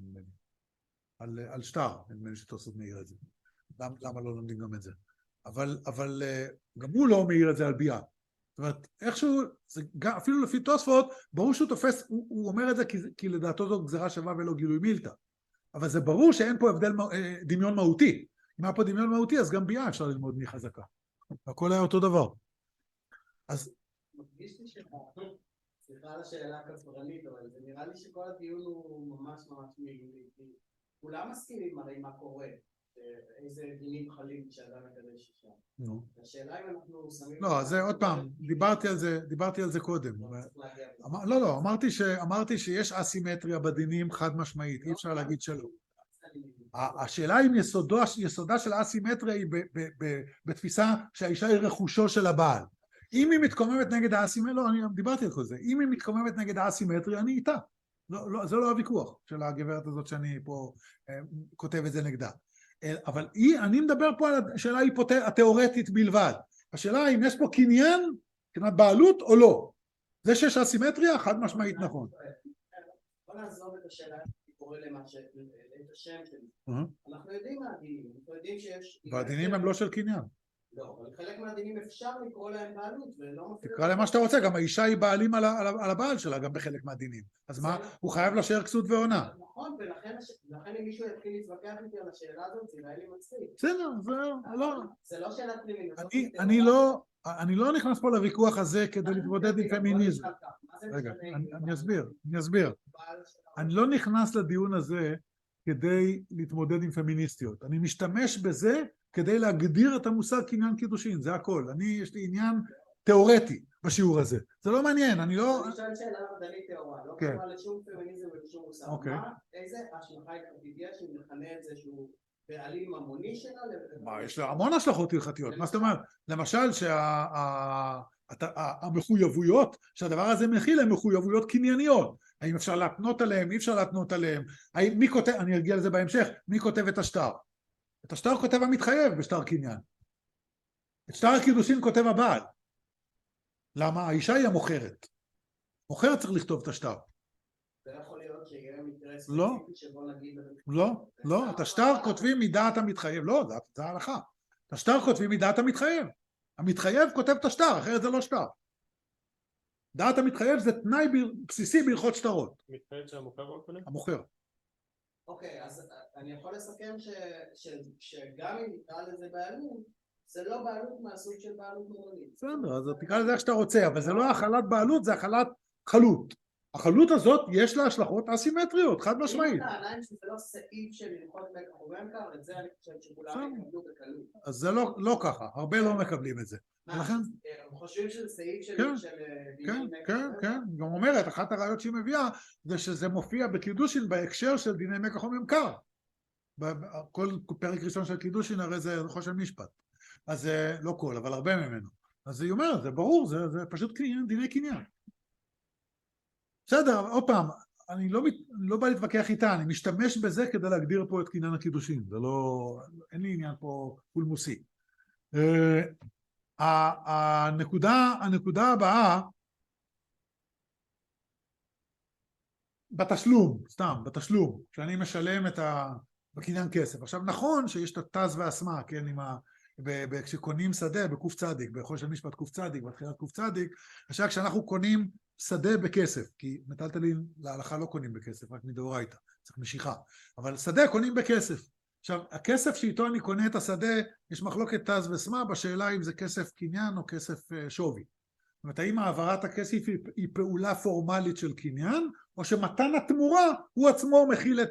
על שטר, נדמה לי שתוספות מאיר את זה. למה לא לומדים גם את זה? אבל גם הוא לא מאיר את זה על ביאה. זאת אומרת, איכשהו, אפילו לפי תוספות, ברור שהוא תופס, הוא אומר את זה כי לדעתו זו גזירה שווה ולא גילוי מילתא. אבל זה ברור שאין פה הבדל דמיון מהותי. אם היה פה דמיון מהותי, אז גם ביאה אפשר ללמוד מחזקה. הכל היה אותו דבר. אז... מרגיש לי סליחה על השאלה הכספרנית, אבל זה נראה לי שכל הדיון הוא ממש מגולי. כולם מסכימים הרי מה קורה. איזה דינים חלים כשאדם מקדש אישה. השאלה אם אנחנו שמים... לא, זה עוד פעם, דיברתי על זה קודם. לא, אמרתי שיש אסימטריה בדינים חד משמעית, אי אפשר להגיד שלא. השאלה אם יסודה של האסימטריה היא בתפיסה שהאישה היא רכושו של הבעל. אם היא מתקוממת נגד האסימטריה, לא, אני דיברתי על כל זה, אם היא מתקוממת נגד האסימטריה, אני איתה. זה לא הוויכוח של הגברת הזאת שאני פה כותב את זה נגדה. אבל אני מדבר פה על השאלה התיאורטית בלבד. השאלה היא אם יש פה קניין, קניית בעלות או לא. זה שיש אסימטריה, חד משמעית נכון. בוא נעזוב את השאלה, אני קורא את השם שלי. אנחנו יודעים מה הדינים, אנחנו יודעים שיש... והדינים הם לא של קניין. לא, אבל חלק מהדינים אפשר לקרוא להם בעלות, ולא מפריע... תקרא להם מה שאתה רוצה, גם האישה היא בעלים על הבעל שלה, גם בחלק מהדינים. אז מה? הוא חייב לשאר כסות ועונה. נכון, ולכן אם מישהו יתחיל להתווכח איתי על השאלה הזאת, זה יראה לי מצחיק. בסדר, זה לא שאלה פנימית. אני לא נכנס פה לוויכוח הזה כדי להתמודד עם פמיניזם. רגע, אני אסביר. אני לא נכנס לדיון הזה כדי להתמודד עם פמיניסטיות. אני משתמש בזה כדי להגדיר את המושג קניין קידושין, זה הכל. יש לי עניין תיאורטי בשיעור הזה. זה לא מעניין, אני לא... אני שואל שאלה מדענית תיאורה, לא קשורה לשום פמיניזם ולשום מושג. איזה השלכה הלכתית יש אם נכנה את זה שהוא בעלים ממוני שלה? יש לה המון השלכות הלכתיות. מה זאת אומרת? למשל שהמחויבויות שהדבר הזה מכיל הן מחויבויות קנייניות. האם אפשר להתנות עליהן, אי אפשר להתנות עליהן. מי כותב, אני ארגיע לזה בהמשך, מי כותב את השטר? את השטר כותב המתחייב בשטר קניין. את שטר הקידושין כותב הבעל. למה? האישה היא המוכרת. מוכרת צריך לכתוב את השטר. זה יכול להיות שיהיה מקרה ספציפי שבו נגיד... לא. את השטר כותבים מדעת המתחייב. לא, זה ההלכה. את השטר כותבים מדעת המתחייב. המתחייב כותב את השטר, אחרת זה לא שטר. דעת המתחייב זה תנאי בסיסי בהלכות שטרות. מתחייב שהמוכר לא קונה? המוכר. אוקיי, אז אני יכול לסכם שגם אם נקרא לזה בעלות, זה לא בעלות מהסוג של בעלות ממונית. בסדר, אז תקרא לזה איך שאתה רוצה, אבל זה לא החלת בעלות, זה החלת חלות. החלות הזאת יש לה השלכות אסימטריות, חד משמעית. אם אתה עדיין שזה לא סעיף של הלכות מקח וממכר, את זה אני חושבת שכולם יקבלו בקלות. אז זה לא ככה, הרבה לא מקבלים את זה. הם חושבים שזה סעיף של... כן, גם אומרת, אחת הראיות שהיא מביאה זה שזה מופיע בקידושין בהקשר של דיני מקח וממכר. כל פרק ראשון של קידושין הרי זה חושן משפט. אז לא כל, אבל הרבה ממנו. אז היא אומרת, זה ברור, זה פשוט דיני קניין. בסדר, עוד פעם, אני לא בא להתווכח איתה, אני משתמש בזה כדי להגדיר פה את קניין הקידושין, זה לא, אין לי עניין פה פולמוסי. הנקודה הבאה, בתשלום, כשאני משלם בקניין כסף. עכשיו נכון שיש את התז והסמה, כן, כשקונים שדה בקוף צדיק, בכל של משפט קוף צדיק, בתחילת קוף צדיק, עכשיו כשאנחנו קונים שדה בכסף, כי מטלטלין להלכה לא קונים בכסף, רק מדאורייתא, צריך משיכה, אבל שדה קונים בכסף. עכשיו, הכסף שאיתו אני קונה את השדה, יש מחלוקת תז וסמה בשאלה אם זה כסף קניין או כסף שווי. זאת אומרת, האם העברת הכסף היא פעולה פורמלית של קניין, או שמתן התמורה הוא עצמו מכיל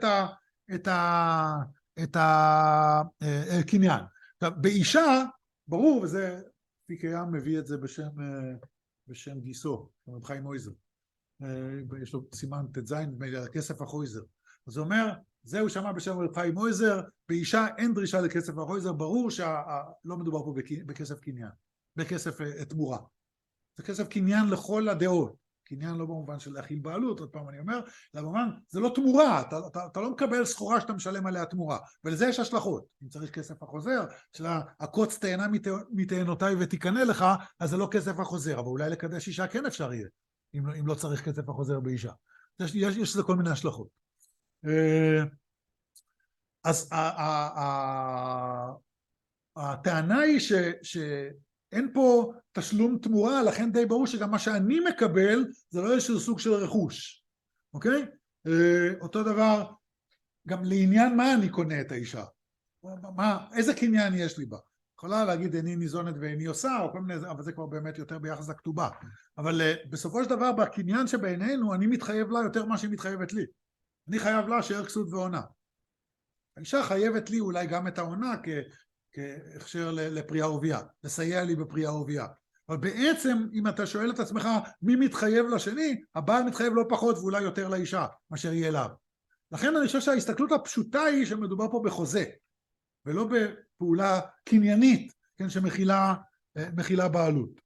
את הקניין. עכשיו, באישה, ברור, וזה, פיקיים מביא את זה בשם גיסו, רב חיים מויזר. יש לו סימן ט"ז, כסף החויזר. אז הוא אומר, זהו שמע בשם רב חיים מויזר, באישה אין דרישה לכסף החויזר, ברור שלא מדובר פה בכסף קניין, בכסף תמורה. זה כסף קניין לכל הדעות. קניין לא במובן של להכיל בעלות, עוד פעם אני אומר, אלא במובן, זה לא תמורה, אתה לא מקבל סחורה שאתה משלם עליה תמורה, ולזה יש השלכות. אם צריך כסף החוזר, שהקוץ תהנה מתהנותיי ותיקנה לך, אז זה לא כסף החוזר, אבל אולי לקדש אישה כן אפשר יהיה, אם לא צריך כסף החוזר באישה. יש לזה כל מיני השלכות. אז הטענה היא שאין פה תשלום תמורה, לכן די ברור שגם מה שאני מקבל זה לא איזשהו סוג של רכוש, אוקיי? אותו דבר, גם לעניין מה אני קונה את האישה, איזה קניין יש לי בה? יכולה להגיד איני ניזונת ואיני עושה, או כל מיני, אבל זה כבר באמת יותר ביחס לכתובה, אבל בסופו של דבר בקניין שבינינו אני מתחייב לה יותר מה שהיא מתחייבת לי, אני חייב לה שאר כסות ועונה, האישה חייבת לי אולי גם את העונה כהכשר לפרייה ורבייה, לסייע לי בפרייה ורבייה. אבל בעצם, אם אתה שואל את עצמך מי מתחייב לשני, הבעל מתחייב לא פחות ואולי יותר לאישה, מאשר יהיה אליו. לכן אני חושב שההסתכלות הפשוטה היא שמדובר פה בחוזה, ולא בפעולה קניינית, כן, שמכילה בעלות.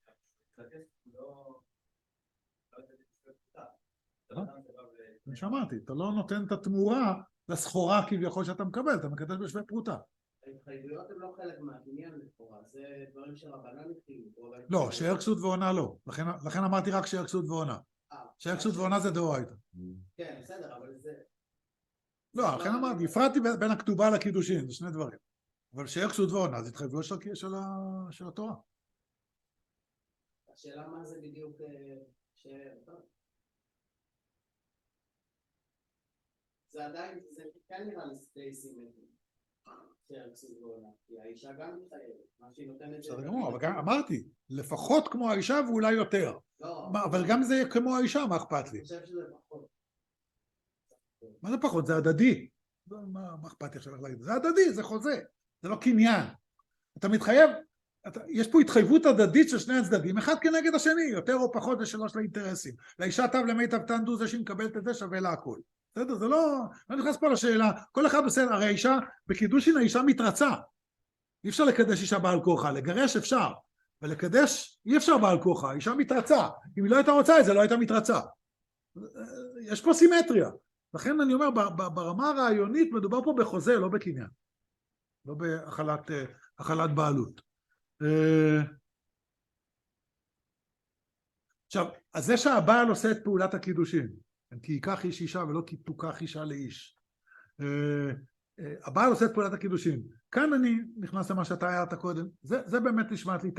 אני שמעתי, אתה לא נותן את התמורה לסחורה כביכול שאתה מקבל, אתה מקדש בשווה פרוטה. ההתחייבויות הן לא חלק מהקניין לכאורה, זה דברים שרבנן התחילו. לא, שאר כסות ועונה לא, לכן אמרתי רק שאר כסות ועונה. שאר כסות ועונה זה דאורייתא. כן, בסדר, אבל זה... לא, לכן אמרתי, הפרדתי בין הכתובה לקידושין, זה שני דברים. אבל שאר כסות ועונה זה התחייבויות של התורה. השאלה מה זה בדיוק זה עדיין, זה כן נראה לי די סימטרי. כי האישה גם מתחייבת, מה שהיא נותנת... בסדר גמור, אבל אמרתי, לפחות כמו האישה ואולי יותר. אבל גם זה כמו האישה, מה אכפת לי? אני חושב שזה פחות. מה זה פחות? זה הדדי. מה אכפת לי עכשיו להגיד? זה הדדי, זה חוזה, זה לא קניין. אתה מתחייב, יש פה התחייבות הדדית של שני הצדדים, אחד כנגד השני, יותר או פחות ושלוש לאינטרסים. לאישה טב למיטב תענדו, זה שהיא מקבלת את זה שווה לה הכל. בסדר, זה לא נכנס פה לשאלה, כל אחד בסדר, הרי האישה, בקידושין האישה מתרצה, אי אפשר לקדש אישה בעל כוחה, לגרש אפשר, ולקדש אי אפשר בעל כוחה, האישה מתרצה, אם היא לא הייתה רוצה את זה, לא הייתה מתרצה, יש פה סימטריה, לכן אני אומר, ברמה הרעיונית מדובר פה בחוזה, לא בקניין, לא בהחלת בעלות. עכשיו, אז זה שהבעל עושה את פעולת הקידושין, כי ייקח איש אישה ולא כי תוקח אישה לאיש. הבעל עושה את פעולת הקידושין. כאן אני נכנס למה שאתה הערת קודם. זה באמת נשמעת לי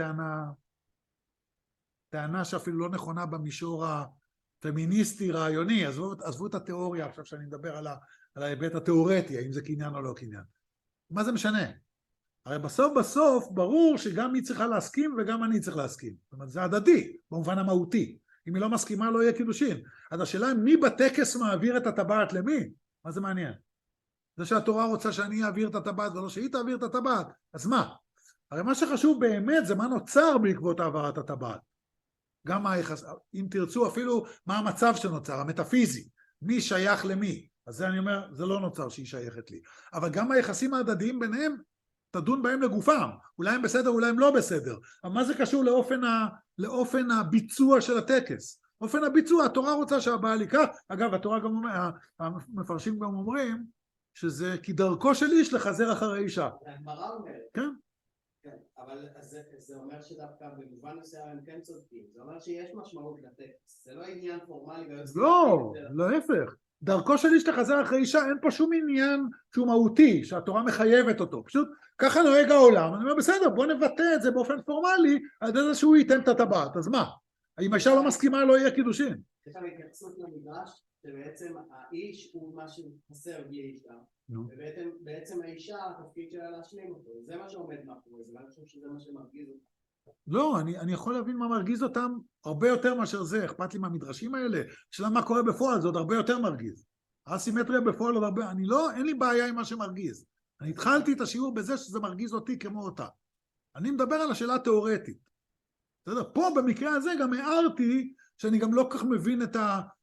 טענה שאפילו לא נכונה במישור הפמיניסטי רעיוני. עזבו את התיאוריה עכשיו שאני מדבר על ההיבט התיאורטי, האם זה קניין או לא קניין. מה זה משנה? הרי בסוף ברור שגם היא צריכה להסכים וגם אני צריך להסכים. זאת אומרת, זה הדדי במובן המהותי. אם היא לא מסכימה לא יהיה קידושין. אז השאלה היא מי בטקס מעביר את הטבעת למי? מה זה מעניין? זה שהתורה רוצה שאני אעביר את הטבעת ולא שהיא תעביר את הטבעת, אז מה? הרי מה שחשוב באמת זה מה נוצר בעקבות העברת הטבעת. גם מה היחס, אם תרצו אפילו מה המצב שנוצר, המטאפיזי, מי שייך למי. אז זה אני אומר, זה לא נוצר שהיא שייכת לי. אבל גם היחסים ההדדיים ביניהם, תדון בהם לגופם. אולי הם בסדר, אולי הם לא בסדר. אבל מה זה קשור לאופן הביצוע של הטקס? אופן הביצוע, התורה רוצה שהבעל ייקח, אגב, התורה גם אומר, המפרשים גם אומרים, שזה כי דרכו של איש לחזר אחרי אישה. הגמרא אומרת. כן. כן, אבל זה אומר שדווקא במובן מסוים הם כן צודקים. זה אומר שיש משמעות לטקס. זה לא עניין פורמלי. לא, להפך. דרכו של איש לחזר אחרי אישה, אין פה שום עניין שהוא מהותי, שהתורה מחייבת אותו, פשוט ככה נוהג העולם. אני אומר בסדר, בוא נבטא את זה באופן פורמלי, על ידי זה שהוא ייתן את הטבעת, אז מה? אם האישה לא מסכימה לא יהיה קידושין. יש שם התייחסות למדרש שבעצם האיש הוא מה שחסר בלי אישה, ובעצם האישה התפקיד שלה להשלים אותו, זה מה שעומד מאחורי זה, ואני חושב שזה מה שמרגיז אותם. לא, אני יכול להבין מה מרגיז אותם הרבה יותר מאשר זה, אכפת לי מהמדרשים האלה, שאלה מה קורה בפועל, זה עוד הרבה יותר מרגיז. הסימטריה בפועל עוד הרבה, אין לי בעיה עם מה שמרגיז. אני התחלתי את השיעור בזה שזה מרגיז אותי כמו אותה. אני מדבר על השאלה התיאורטית. בסדר? פה במקרה הזה גם הערתי שאני גם לא כך מבין את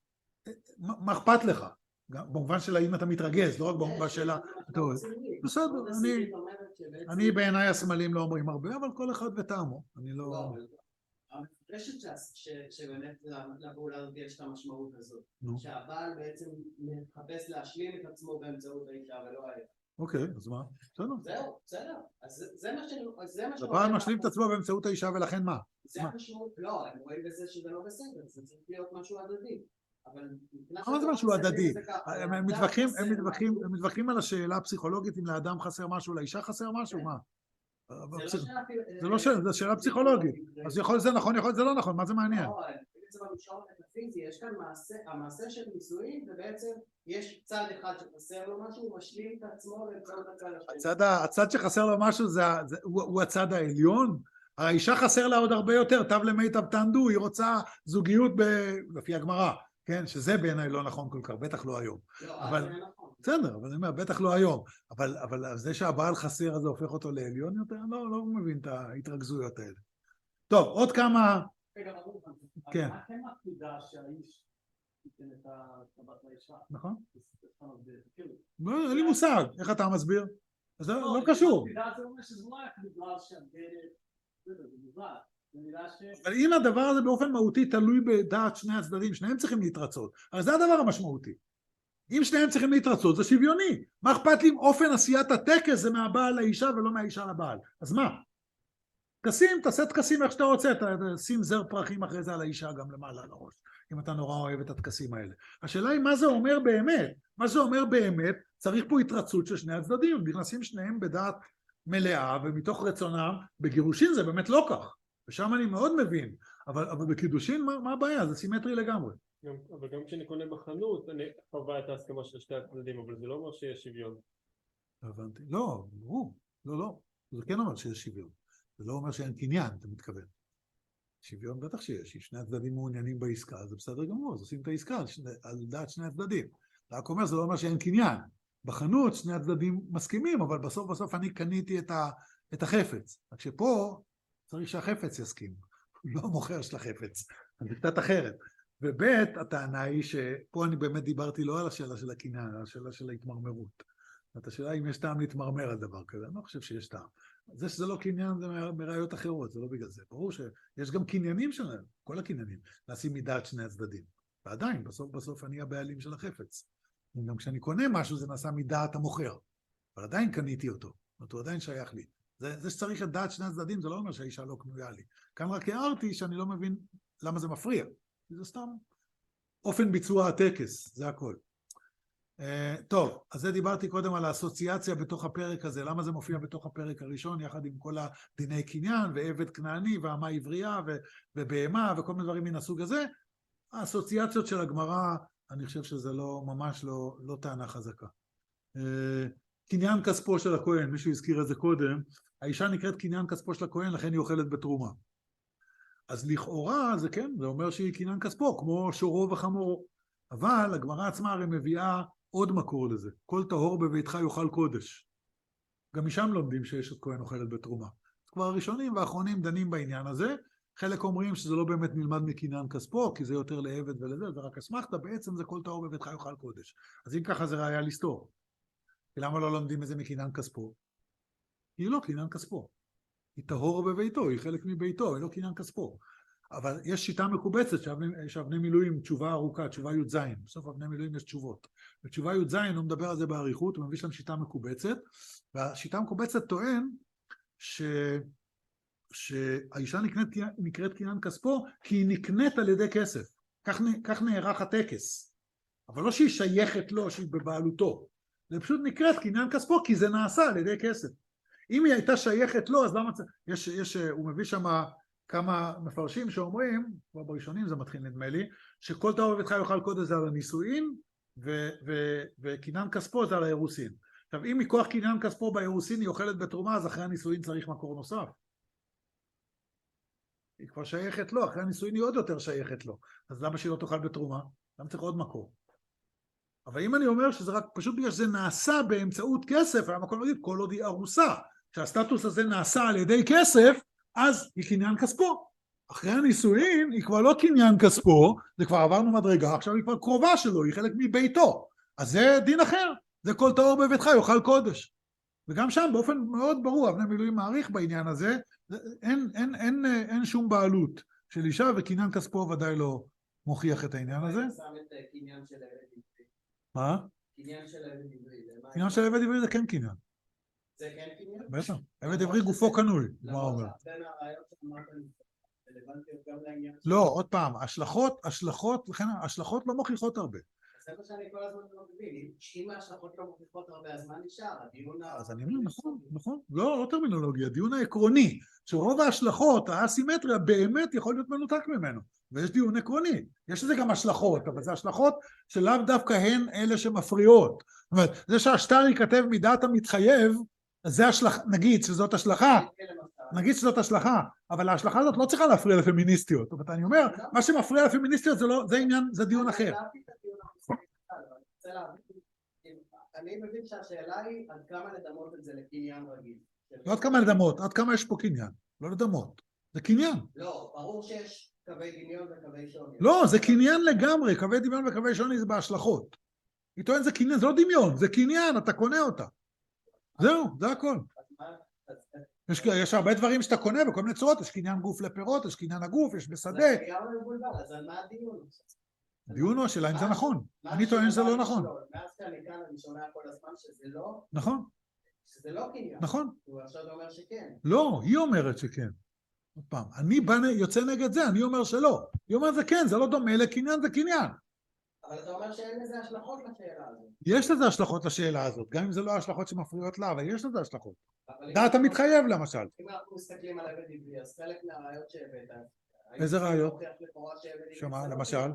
מה אכפת לך. במובן של האם אתה מתרגז, לא רק במובן שאלה התיאורטית. בסדר, אני בעיניי הסמלים לא אומרים הרבה, אבל כל אחד וטעמו. אני לא... המפרשת שבאמת לפעולה הזאת יש את המשמעות הזאת. שהבעל בעצם מחפש להשלים את עצמו באמצעות האישה ולא האישה. אוקיי, אז מה? בסדר. זהו, בסדר. אז זה מה ש... הבעל משלים את עצמו באמצעות האישה ולכן מה? זה המשמעות, לא, הם רואים בזה שזה לא בסדר, זה צריך להיות משהו הדדי. מה זה משהו הדדי? הם מתווכחים על השאלה הפסיכולוגית אם לאדם חסר משהו, לאישה חסר משהו, מה? זה לא שאלה, זה שאלה פסיכולוגית. אז יכול זה נכון, יכול זה לא נכון, מה זה מעניין? לא, בעצם במישור הפיזי, יש כאן המעשה של נישואים, ובעצם יש צד אחד שחסר לו משהו, הוא משלים את עצמו באמצעות הצד השני. הצד שחסר לו משהו הוא הצד העליון? האישה חסר לה עוד הרבה יותר, תב למיטב תענדו, היא רוצה זוגיות לפי הגמרא. כן, שזה בעיניי לא נכון כל כך, בטח לא היום. אבל, בסדר, אבל אני אומר, בטח לא היום. אבל זה שהבעל חסר, אז זה הופך אותו לעליון יותר? לא מבין את ההתרכזויות האלה. טוב, עוד כמה... רגע, כן. מה כן מקפידה שהאיש ייתן את הטבעת לאישה? נכון. אין לי מושג, איך אתה מסביר? זה לא קשור. זה אומר שזה לא היה בגלל זה בגלל. אבל אם הדבר הזה באופן מהותי תלוי בדעת שני הצדדים, שניהם צריכים להתרצות, אבל זה הדבר המשמעותי. אם שניהם צריכים להתרצות זה שוויוני. מה אכפת לי אם אופן עשיית הטקס זה מהבעל לאישה ולא מהאישה לבעל? אז מה? תעשה טקסים איך שאתה רוצה, שים זר פרחים אחרי זה על האישה גם למעלה על הראש, אם אתה נורא אוהב את הטקסים האלה. השאלה היא מה זה אומר באמת? מה זה אומר באמת? צריך פה התרצות של שני הצדדים, נכנסים שניהם בדעת מלאה ומתוך רצונם, בגירושין זה באמת לא כך. ושם אני מאוד מבין, אבל בקידושין מה הבעיה? זה סימטרי לגמרי. אבל גם כשאני קונה בחנות, אני חווה את ההסכמה של שתי הצדדים, אבל זה לא אומר שיש שוויון. הבנתי. לא, לא. זה כן אומר שיש שוויון. זה לא אומר שאין קניין, אתה מתכוון. שוויון בטח שיש. אם שני הצדדים מעוניינים בעסקה, זה בסדר גמור, אז עושים את העסקה על דעת שני הצדדים. רק אומר, זה לא אומר שאין קניין. בחנות שני הצדדים מסכימים, אבל בסוף אני קניתי את החפץ. רק שפה צריך שהחפץ יסכים, לא המוכר של החפץ, זה קצת אחרת. ובית, הטענה היא שפה אני באמת דיברתי לא על השאלה של הקניין, אלא על השאלה של ההתמרמרות. זאת השאלה אם יש טעם להתמרמר על דבר כזה, אני לא חושב שיש טעם. זה שזה לא קניין זה מראיות אחרות, זה לא בגלל זה. ברור שיש גם קניינים שלהם, כל הקניינים, נעשים מדעת שני הצדדים. ועדיין, בסוף אני הבעלים של החפץ. גם כשאני קונה משהו זה נעשה מדעת המוכר, אבל עדיין קניתי אותו, זאת אומרת, הוא עדיין שייך לי. זה שצריך את דעת שני הצדדים, זה לא אומר שהאישה לא קנויה לי. כאן רק הערתי שאני לא מבין למה זה מפריע. זה סתם אופן ביצוע הטקס, זה הכל. טוב, אז זה דיברתי קודם על האסוציאציה בתוך הפרק הזה, למה זה מופיע בתוך הפרק הראשון, יחד עם כל הדיני קניין, ועבד כנעני, והמה עברייה, ובהמה, וכל מיני דברים מן הסוג הזה. האסוציאציות של הגמרא, אני חושב שזה ממש לא טענה חזקה. קניין כספו של הכהן, מישהו הזכיר את זה קודם, האישה נקראת קניין כספו של הכהן, לכן היא אוכלת בתרומה. אז לכאורה זה כן, זה אומר שהיא קניין כספו, כמו שורו וחמורו. אבל הגמרא עצמה הרי מביאה עוד מקור לזה, כל טהור בביתך יאכל קודש. גם משם לומדים שיש את כהן אוכלת בתרומה. כבר הראשונים והאחרונים דנים בעניין הזה, חלק אומרים שזה לא באמת נלמד מקניין כספו, כי זה יותר לעבד ולזה, זה רק אסמכתא, בעצם זה כל טהור בביתך יאכל קודש. אז אם ככה זה ראיה לסתור. למה לא לומדים את זה מקניין כספו? היא לא קניין כספו. היא טהור בביתו, היא חלק מביתו, היא לא קניין כספו. אבל יש שיטה מקובצת שאבני מילואים, תשובה ארוכה, תשובה י"ז, בסוף אבני מילואים יש תשובות. בתשובה י"ז הוא מדבר על זה באריכות, הוא מביא שם שיטה מקובצת, והשיטה המקובצת טוען שהאישה נקראת קניין כספו, כי היא נקנית על ידי כסף. כך נערך הטקס. אבל לא שהיא שייכת לו, שהיא בבעלותו. זה פשוט נקראת קניין כספו, כי זה נעשה על ידי כסף. אם היא הייתה שייכת לו, אז למה... הוא מביא שם כמה מפרשים שאומרים, כבר בראשונים זה מתחיל נדמה לי, שכל טהור בביתך יאכל קודש זה על הנישואין, וקניין כספו זה על האירוסין. עכשיו, אם מכוח קניין כספו באירוסין היא אוכלת בתרומה, אז אחרי הנישואין צריך מקור נוסף. היא כבר שייכת לו, אחרי הנישואין היא עוד יותר שייכת לו. אז למה שהיא לא תאכל בתרומה? למה צריך עוד מקור? אבל אם אני אומר שזה רק פשוט בגלל שזה נעשה באמצעות כסף, היה מקום להגיד, כל עוד היא ארוסה, שהסטטוס הזה נעשה על ידי כסף, אז היא קניין כספו. אחרי הנישואין היא כבר לא קניין כספו, זה כבר עברנו מדרגה, עכשיו היא כבר קרובה שלו, היא חלק מביתו. אז זה דין אחר, זה כל טהור בביתך יאכל קודש. וגם שם באופן מאוד ברור, אבני מילואים מעריך בעניין הזה, אין שום בעלות של אישה, וקניין כספו ודאי לא מוכיח את העניין הזה. מה? קניין של עבד עברי. קניין של עבד עברי זה כן קניין. זה כן קניין? בטח, עבד עברי גופו קנוי, מה אומר? בין הרעיון שאמרת רלוונטיות גם לעניין... לא, עוד פעם, השלכות לא מוכיחות הרבה. זה מה שאני כל הזמן לא מבין, אם ההשלכות לא מוכיחות הרבה, אז מה נשאר? אז אני אומר, נכון, לא טרמינולוגיה, הדיון העקרוני, שרוב ההשלכות, האסימטריה באמת יכול להיות מנותק ממנו, ויש דיון עקרוני, יש לזה גם השלכות, אבל זה השלכות שלאו דווקא הן אלה שמפריעות. זאת אומרת, זה שהשטר ייכתב מדעת המתחייב, אז זה נגיד שזאת השלכה, אבל ההשלכה הזאת לא צריכה להפריע לפמיניסטיות. זאת אומרת, אני אומר, מה שמפריע לפמיניסטיות זה עניין, זה דיון אחר. אני מבין שהשאלה היא עד כמה לדמות את זה לקניין רגיל. לא עד כמה לדמות, עד כמה יש פה קניין, לא לדמות. זה קניין. לא, ברור שיש קווי דמיון וקווי שוני. לא, זה קניין לגמרי, קווי דמיון וקווי שוני זה בהשלכות. היא טוענת זה קניין, זה לא דמיון, זה קניין, אתה קונה אותה. זהו, זה הכל. יש הרבה דברים שאתה קונה בכל מיני צורות, יש קניין גוף לפירות, יש קניין הגוף, יש בשדה. זה לגמרי מבולבל, אז על מה הדיון? דיון הוא השאלה אם זה נכון. אני טוען שזה לא נכון. מאז שאני כאן אני שומע כל הזמן שזה לא... נכון. שזה לא קניין. נכון. הוא עכשיו אומר שכן. לא, היא אומרת שכן. עוד פעם, אני יוצא נגד זה, אני אומר שלא. היא אומרת זה כן, זה לא דומה לקניין, זה קניין. אבל אתה אומר שאין לזה השלכות לשאלה הזאת. יש לזה השלכות לשאלה הזאת, גם אם זה לא השלכות שמפריעות לה, אבל יש לזה השלכות. דעת המתחייב למשל. אם אנחנו מסתכלים על עבד עברי, אז חלק מהראיות שהבאת... איזה ראיות? שמה, למשל?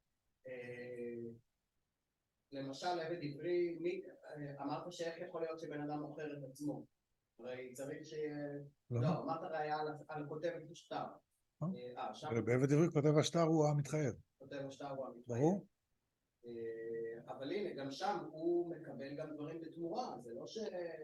למשל עבד עברי, אמרת שאיך יכול להיות שבן אדם מוכר את עצמו? הרי צריך שיהיה... לא, אמרת ראיה על כותבת השטר. בעבד עברי כותב השטר הוא המתחייב. כותב השטר הוא המתחייב. ברור. אבל הנה, גם שם הוא מקבל גם דברים בתמורה, זה לא ש...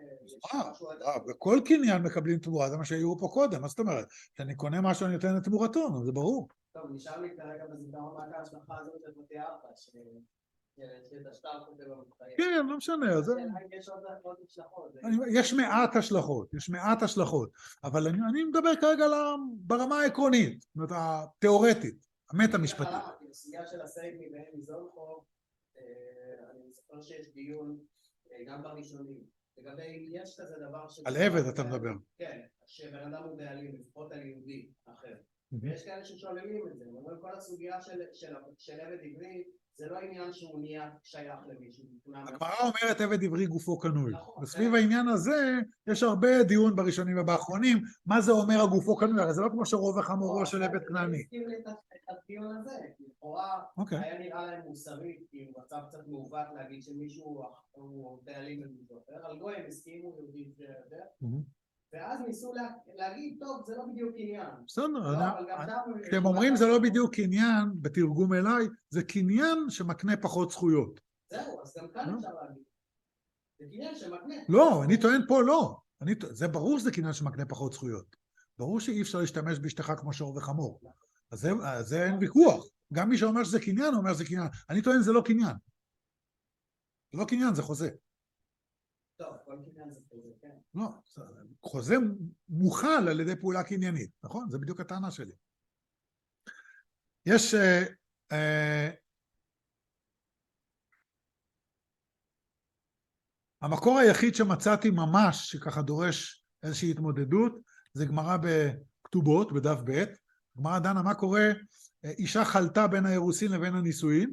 בכל קניין מקבלים תמורה, זה מה שהיו פה קודם, מה זאת אומרת? שאני קונה משהו אני נותן את תמורתו, זה ברור. טוב, נשאר לי כרגע בזיכרון רק ההשלכה הזאת שאתה תיארת, שאת השטר כותב המתחייב. כן, לא משנה, יש עוד השלכות. יש מעט השלכות, אבל אני מדבר כרגע ברמה העקרונית, זאת אומרת, התיאורטית, המטה-משפטית. בסוגיה של הסייגמי ואין מזולחו, אני זוכר שיש דיון גם בראשונים, לגבי יש כזה דבר על עבד אתה מדבר. כן, שבן אדם הוא בעלים, לפחות על יהודי אחר. ויש כאלה ששוללים את זה, אומרים כל הסוגיה של עבד עברי, זה לא עניין שהוא נהיה שייך למישהו. הגמרא אומרת עבד עברי גופו קנוי. וסביב העניין הזה יש הרבה דיון בראשונים ובאחרונים, מה זה אומר הגופו קנוי, הרי זה לא כמו שרוב וחמורו של עבד כנעני. אני מסכים את הדיון הזה, כי לכאורה היה נראה להם מוסרית, כי הוא מצב קצת מעוות להגיד שמישהו הוא בעלים למישהו אחר, על גוי הם הסכימו יהודים יותר, ואז ניסו להגיד, טוב, זה לא בדיוק עניין. בסדר, כשהם אומרים זה לא בדיוק עניין, בתרגום אליי, זה קניין שמקנה פחות זכויות. זהו, אז גם כאן אפשר להגיד. זה קניין שמקנה. לא, אני טוען פה לא. זה ברור שזה קניין שמקנה פחות זכויות. ברור שאי אפשר להשתמש באשתך כמו שור וחמור. אז זה אין ויכוח. גם מי שאומר שזה קניין, אומר שזה קניין. אני טוען זה לא קניין. זה לא קניין, זה חוזה. טוב, כל קניין זה חוזה, כן. לא, חוזה מוכל על ידי פעולה קניינית, נכון? זה בדיוק הטענה שלי. יש... המקור היחיד שמצאתי ממש, שככה דורש איזושהי התמודדות, זה גמרא בכתובות, בדף ב', גמרא דנה מה קורה, אישה חלתה בין האירוסין לבין הנישואין,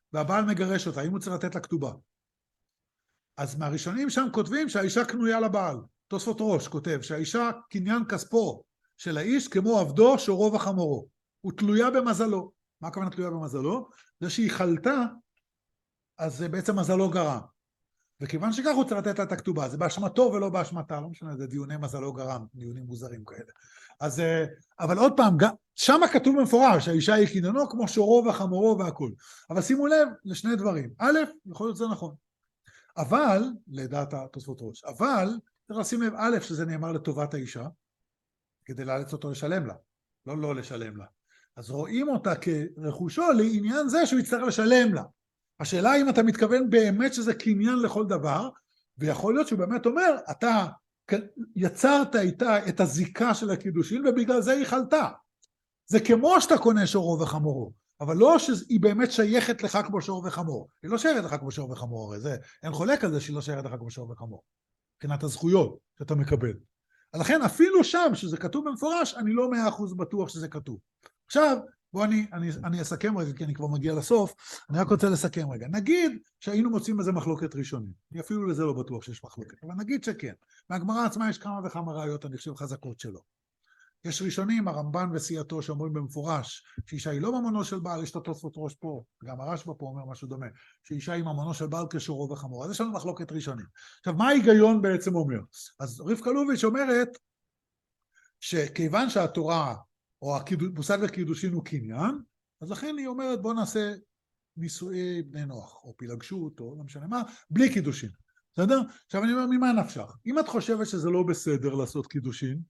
והבעל מגרש אותה, האם הוא צריך לתת לה כתובה? אז מהראשונים שם כותבים שהאישה קנויה לבעל. תוספות ראש כותב שהאישה קניין כספו של האיש כמו עבדו, שורו וחמורו. הוא תלויה במזלו. מה הכוונה תלויה במזלו? זה שהיא חלתה, אז זה בעצם מזלו גרם. וכיוון שכך הוא צריך לתת לה את הכתובה, זה באשמתו ולא באשמתה, לא משנה, זה דיוני מזלו גרם, דיונים מוזרים כאלה. אז, אבל עוד פעם, שם כתוב במפורש, האישה היא קניינו כמו שורו וחמורו והכל. אבל שימו לב לשני דברים. א', יכול להיות זה נכון. אבל, לדעת התוספות ראש, אבל, צריך לשים לב, א', שזה נאמר לטובת האישה, כדי לאלץ אותו לשלם לה, לא לשלם לה. אז רואים אותה כרכושו לעניין זה שהוא יצטרך לשלם לה. השאלה אם אתה מתכוון באמת שזה קניין לכל דבר, ויכול להיות שהוא באמת אומר, אתה יצרת איתה את הזיקה של הקידושין, ובגלל זה היא חלתה. זה כמו שאתה קונה שורו וחמורו, אבל לא שהיא באמת שייכת לך כמו שור וחמור. היא לא שייכת לך כמו שור וחמור, הרי זה, אין חולק על זה שהיא לא שייכת לך כמו שור וחמור. מבחינת הזכויות שאתה מקבל. לכן אפילו שם, שזה כתוב במפורש, אני לא 100% בטוח שזה כתוב. עכשיו, בואו אני אסכם רגע, כי אני כבר מגיע לסוף, אני רק רוצה לסכם רגע. נגיד שהיינו מוצאים בזה מחלוקת ראשונים. אני אפילו לזה לא בטוח שיש מחלוקת, אבל נגיד שכן. מהגמרא עצמה יש כמה וכמה ראיות, אני חושב חזקות שלו. יש ראשונים, הרמב"ן וסיעתו, שאומרים במפורש, שאישה היא לא ממונו של בעל, יש את התוספות ראש פה, גם הרשב"א פה אומר משהו דומה, שאישה היא ממונו של בעל כשורו וחמור. אז יש לנו מחלוקת ראשונים. עכשיו, מה ההיגיון בעצם אומר? אז רבקה לוביץ' אומרת, שכיוון שהתורה, או מושג הקידושין הוא קניין, אז לכן היא אומרת, בוא נעשה נישואי בני נוח, או פילגשות, או לא משנה מה, בלי קידושין. בסדר? עכשיו אני אומר, ממה נפשך? אם את חושבת שזה לא בסדר לעשות קידושין,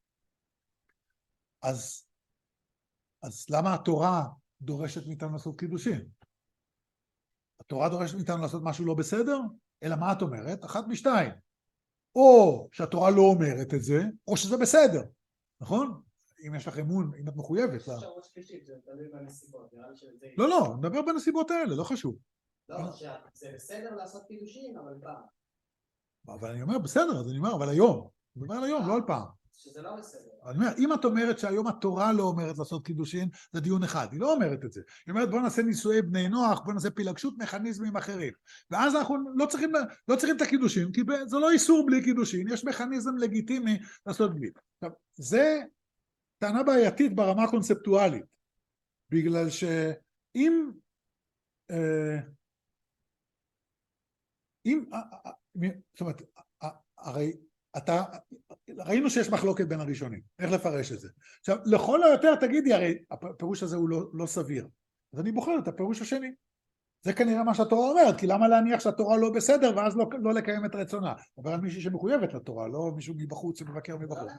אז למה התורה דורשת מאיתנו לעשות קידושין? התורה דורשת מאיתנו לעשות משהו לא בסדר? אלא מה את אומרת? אחת משתיים. או שהתורה לא אומרת את זה, או שזה בסדר. נכון? אם יש לך אמון, אם את מחויבת. לא, נדבר בנסיבות האלה, לא חשוב. לא, זה בסדר לעשות קידושין, אבל פעם. אבל אני אומר, בסדר, אז אני אומר, אבל היום. אני אומר על היום, לא על פעם. שזה לא בסדר. אני אומר, אם את אומרת שהיום התורה לא אומרת לעשות קידושין, זה דיון אחד, היא לא אומרת את זה. היא אומרת, בוא נעשה נישואי בני נוח, בוא נעשה פילגשות מכניזמים אחרים. ואז אנחנו לא צריכים את הקידושין, כי זה לא איסור בלי קידושין, יש מכניזם לגיטימי לעשות בלי. עכשיו, זה טענה בעייתית ברמה הקונספטואלית, בגלל שאם, זאת אומרת, הרי ראינו שיש מחלוקת בין הראשונים, איך לפרש את זה. עכשיו, לכל היותר תגידי, הרי הפירוש הזה הוא לא סביר. אז אני בוחר את הפירוש השני. זה כנראה מה שהתורה אומרת, כי למה להניח שהתורה לא בסדר, ואז לא לקיים את רצונה. אבל על מישהי שמחויבת לתורה, לא מישהו מבחוץ שמבקר מבחוץ.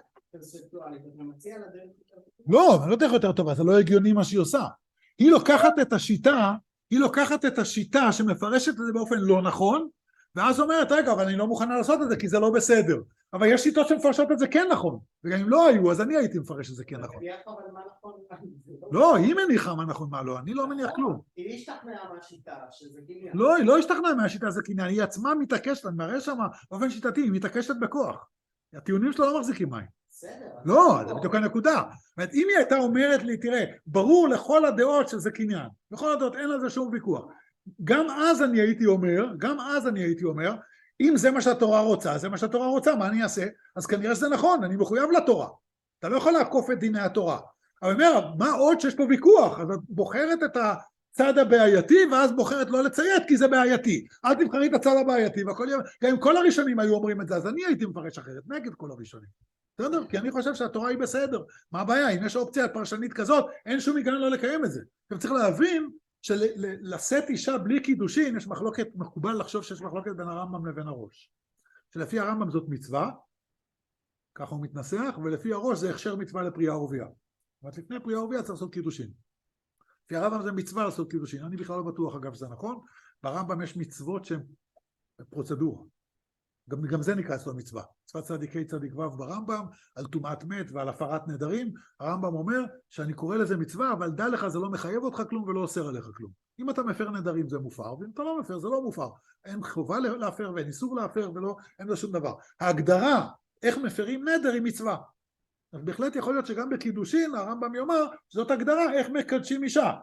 לא, אני לא דרך יותר טובה, זה לא הגיוני מה שהיא עושה. היא לוקחת את השיטה שמפרשת את זה באופן לא נכון, ואז אומרת, רגע, אבל אני לא מוכנה לעשות את זה, כי זה לא בסדר. אבל יש שיטות שמפרשות את זה כן נכון, וגם אם לא היו, אז אני הייתי מפרש את זה כן נכון. לא, היא מניחה מה נכון, מה לא, אני לא מניח כלום. היא השתכנעה מהשיטה, שזה קניין. לא, היא לא השתכנעה מהשיטה, זה קניין, היא עצמה מתעקשת, אני מראה שם באופן שיטתי, היא מתעקשת בכוח. הטיעונים שלו לא מחזיקים מים. בסדר. לא, זה בדיוק הנקודה. אם היא הייתה אומרת לי, תראה, ברור לכל הדעות שזה קניין, לכל הדעות אין על זה שום ויכוח. גם אז אני הייתי אומר, אם זה מה שהתורה רוצה, זה מה שהתורה רוצה, מה אני אעשה? אז כנראה שזה נכון, אני מחויב לתורה. אתה לא יכול לעקוף את דיני התורה. אבל אומר, מה עוד שיש פה ויכוח? אז את בוחרת את הצד הבעייתי, ואז בוחרת לא לציית, כי זה בעייתי. אל תבחרי את הצד הבעייתי, גם אם כל הראשונים היו אומרים את זה, אז אני הייתי מפרש אחרת, נגד כל הראשונים. בסדר? כי אני חושב שהתורה היא בסדר. מה הבעיה? אם יש אופציה פרשנית כזאת, אין שום היגיון לא לקיים את זה. אתם צריך להבין שלשאת אישה בלי קידושין, יש מחלוקת, מקובל לחשוב שיש מחלוקת בין הרמב"ם לבין הראש. שלפי הרמב"ם זאת מצווה, ככה הוא מתנסח, ולפי הראש זה הכשר מצווה לפרייה ורבייה. אבל לפני פרייה ורבייה צריך לעשות קידושין. לפי הרמב"ם זה מצווה לעשות קידושין. אני בכלל לא בטוח אגב שזה נכון. ברמב"ם יש מצוות שהן פרוצדורה. גם זה נקרא אצלו מצווה. מצוות צדיקי צדיק ו' ברמב"ם, על טומאת מת ועל הפרת נדרים. הרמב"ם אומר שאני קורא לזה מצווה, אבל דע לך זה לא מחייב אותך כלום ולא אוסר עליך כלום. אם אתה מפר נדרים זה מופר, ואם אתה לא מפר זה לא מופר. אין חובה להפר ואין איסור להפר ואין לו שום דבר. ההגדרה איך מפרים נדר היא מצווה. אז בהחלט יכול להיות שגם בקידושין הרמב"ם יאמר שזאת הגדרה איך מקדשים אישה.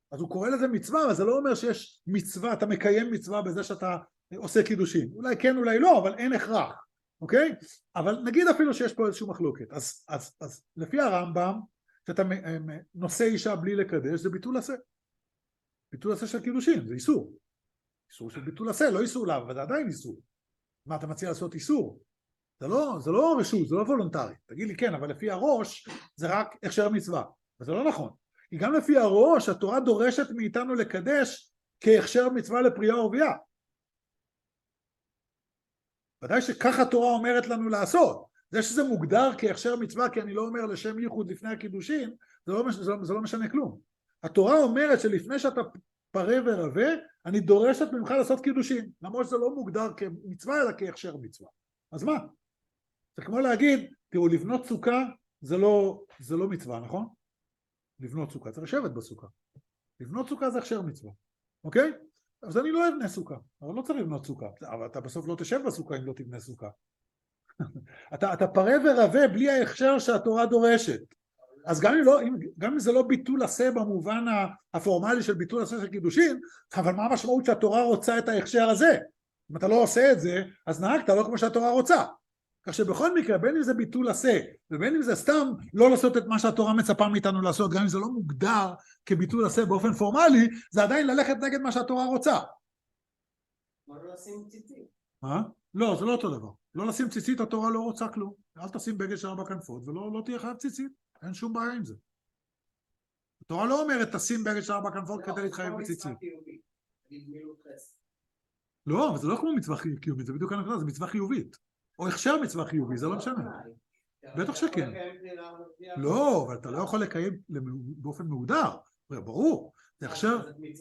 אז הוא קורא לזה מצווה, אבל זה לא אומר שיש מצווה, אתה מקיים מצווה בזה שאתה עושה קידושין. אולי כן, אולי לא, אבל אין הכרח, אוקיי? אבל נגיד אפילו שיש פה איזושהי מחלוקת. אז לפי הרמב"ם, שאתה נושא אישה בלי לקדש, זה ביטול עשה. ביטול עשה של קידושין, זה איסור. איסור של ביטול עשה, לא איסור לאו, אבל זה עדיין איסור. מה אתה מציע לעשות איסור? זה לא רשות, זה לא וולונטרי. תגיד לי כן, אבל לפי הראש זה רק הכשר מצווה. וזה לא נכון. כי גם לפי הראש התורה דורשת מאיתנו לקדש כהכשר מצווה לפרייה ורבייה. ודאי שככה התורה אומרת לנו לעשות. זה שזה מוגדר כהכשר מצווה, כי אני לא אומר לשם ייחוד לפני הקידושין, זה לא משנה כלום. התורה אומרת שלפני שאתה פרה ורבה, אני דורשת ממך לעשות קידושין, למרות שזה לא מוגדר כמצווה, אלא כהכשר מצווה. אז מה? זה כמו להגיד, תראו, לבנות סוכה זה לא מצווה, נכון? לבנות סוכה, צריך לשבת בסוכה. לבנות סוכה זה הכשר מצווה, אוקיי? אז אני לא אבנה סוכה, אבל לא צריך לבנות סוכה, אבל אתה בסוף לא תשב בסוכה אם לא תבנה סוכה. אתה פרה ורבה בלי ההכשר שהתורה דורשת. אז גם אם זה לא ביטול עשה במובן הפורמלי של ביטול עשה של קידושין, אבל מה המשמעות שהתורה רוצה את ההכשר הזה? אם אתה לא עושה את זה, אז נהגת לא כמו שהתורה רוצה. כך שבכל מקרה, בין אם זה ביטול עשה, ובין אם זה סתם לא לעשות את מה שהתורה מצפה מאיתנו לעשות, גם אם זה לא מוגדר כביטול עשה באופן פורמלי, זה עדיין ללכת נגד מה שהתורה רוצה. מה לא לשים ציצית? לא, זה לא אותו דבר. לא לשים ציצית, התורה לא רוצה כלום. אל תשים בגד של 4 כנפות, ולא תהיה חייב ציצית. אין שום בעיה עם זה. התורה לא אומרת, תשים בגד של 4 כנפות כדי להתחייב בציצית. לא, אבל זה לא כמו מצווה חיובית, זה בדיוק הנקודה, זה מצווה חיובית. או הכשר מצווה חיובי, זה לא משנה. בטח שכן. לא, אבל אתה לא יכול לקיים באופן מהודר. ברור. זה הכשר...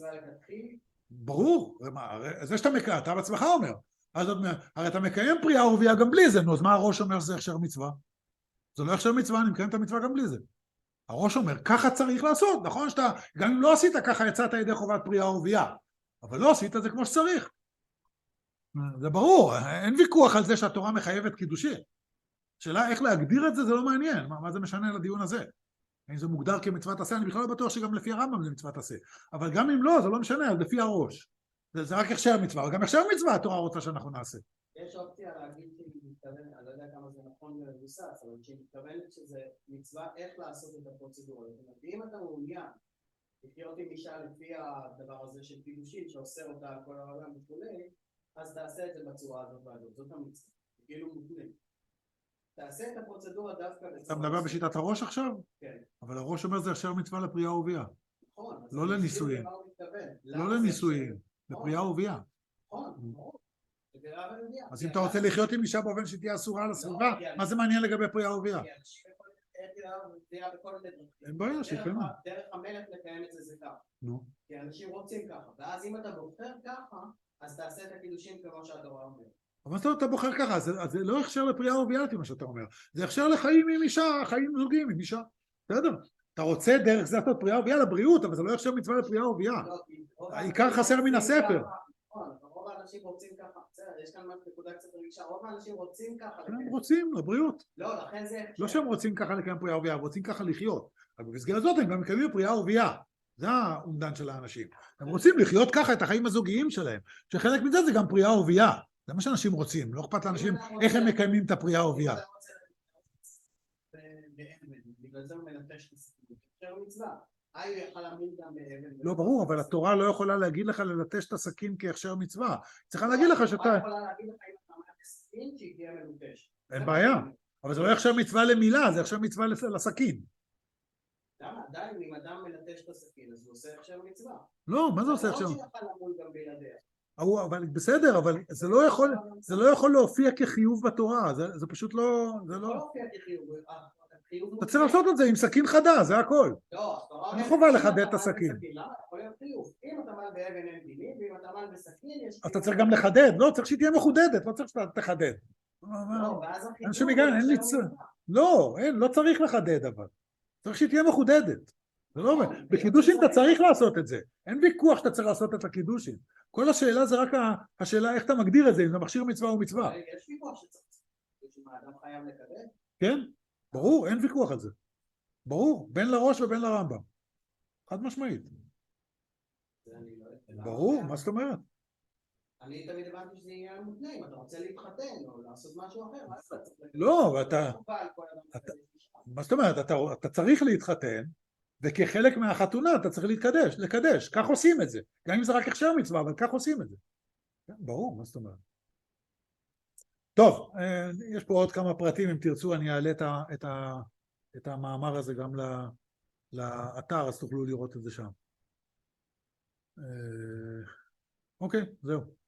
ברור. זה שאתה מקיים, אתה בעצמך אומר. הרי אתה מקיים פרייה ורבייה גם בלי זה, נו, אז מה הראש אומר שזה הכשר מצווה? זה לא הכשר מצווה, אני מקיים את המצווה גם בלי זה. הראש אומר, ככה צריך לעשות, נכון שאתה, גם אם לא עשית ככה, יצאת ידי חובת פרייה ורבייה, אבל לא עשית את זה כמו שצריך. זה ברור, אין ויכוח על זה שהתורה מחייבת קידושין. שאלה איך להגדיר את זה, זה לא מעניין, מה זה משנה לדיון הזה? אם זה מוגדר כמצוות עשה, אני בכלל לא בטוח שגם לפי הרמב"ם זה מצוות עשה, אבל גם אם לא, זה לא משנה, לפי הראש. זה רק הכשר מצווה, אבל גם הכשר מצווה התורה רוצה שאנחנו נעשה. יש אופציה להגיד שהיא מתכוונת, אני לא יודע כמה זה נכון ומבוסס, אבל שהיא מתכוונת שזה מצווה איך לעשות את הפרוצדורה. אם אתה מעוניין לחיות עם אישה לפי הדבר הזה של קידושין, שאוסר אותה על כל העולם וכולי, אז תעשה את זה בצורה הזאת והזאת, זאת המצווה, כאילו מותנה. תעשה את הפרוצדורה דווקא בצורה... אתה מדבר בשיטת הראש עכשיו? כן. אבל הראש אומר זה הכשר מצווה לפרייה ורבייה. נכון. לא לנישואים. לא לנישואים, לפרייה ורבייה. נכון. אז אם אתה רוצה לחיות עם אישה באופן שתהיה אסורה על הסביבה, מה זה מעניין לגבי פרייה ורבייה? אין בעיה, שיקיימו. דרך המלך לקיים את זה ככה. נו. כי אנשים רוצים ככה, ואז אם אתה בוחר ככה, אז תעשה את הקידושים כמו שהתורה אומרת. אבל אתה בוחר ככה, אז זה לא הכשר לפרייה ורבייה לפי מה שאתה אומר. זה הכשר לחיים עם אישה, חיים זוגיים עם אישה. בסדר? אתה רוצה דרך זה לעשות פרייה ורבייה לבריאות, אבל זה לא הכשר מצווה לפרייה ורבייה. העיקר חסר מן הספר. רוב האנשים רוצים ככה. יש כאן נקודה קצת רגישה. רוב האנשים רוצים ככה. הם רוצים לבריאות. לא, לכן זה... לא שהם רוצים ככה לקיים פרייה ורבייה, הם רוצים ככה לחיות. אבל במסגרת זאת הם גם מקיימים פרייה ורבייה. זה האומדן של האנשים. הם רוצים לחיות ככה את החיים הזוגיים שלהם, שחלק מזה זה גם פרייה ורבייה. זה מה שאנשים רוצים, לא אכפת לאנשים איך הם מקיימים את הפרייה ורבייה. בגלל זה הוא מנטש את הסיפור. אפשר מצווה. לא ברור, אבל התורה לא יכולה להגיד לך ללטש את הסכין כהכשר מצווה. צריכה להגיד לך שאתה... יכולה להגיד לך אם אתה מעט הסכין שהיא תהיה מלוטש. אין בעיה, אבל זה לא הכשר מצווה למילה, זה הכשר מצווה לסכין. למה? עדיין אם אדם מלטש את הסכין, אז הוא עושה הכשר מצווה. לא, מה זה עושה הכשר? לא שיוכל למול גם בלעדיה. אבל בסדר, אבל זה לא יכול להופיע כחיוב בתורה, זה פשוט לא... זה לא להופיע כחיוב. אתה צריך לעשות את זה עם סכין חדה, זה הכל. לא, אין חובה לחדד את הסכין. למה? יכול להיות חיוב. אם אתה מעל באבן אין דינים, ואם אתה מעל בסכין יש... אתה צריך גם לחדד, לא, צריך שהיא תהיה מחודדת, לא צריך שתחדד. לא, ואז החיוב... לא, לא צריך לחדד אבל. צריך שהיא תהיה מחודדת. בקידושין אתה צריך לעשות את זה. אין ויכוח שאתה צריך לעשות את הקידושין. כל השאלה זה רק השאלה איך אתה מגדיר את זה, אם זה מכשיר מצווה או מצווה. יש ויכוח שצריך. האדם חייב לקדש? כן, ברור, אין ויכוח על זה. ברור, בין לראש ובין לרמב"ם. חד משמעית. ברור, מה זאת אומרת? אני תמיד הבנתי שזה עניין מותנה, אם אתה רוצה להתחתן או לעשות משהו אחר, מה אתה צריך? לא, מה זאת אומרת? אתה צריך להתחתן, וכחלק מהחתונה אתה צריך לקדש, כך עושים את זה. גם אם זה רק הכשר מצווה, אבל כך עושים את זה. ברור, מה זאת אומרת? טוב, יש פה עוד כמה פרטים, אם תרצו אני אעלה את המאמר הזה גם לאתר, אז תוכלו לראות את זה שם. אוקיי, זהו.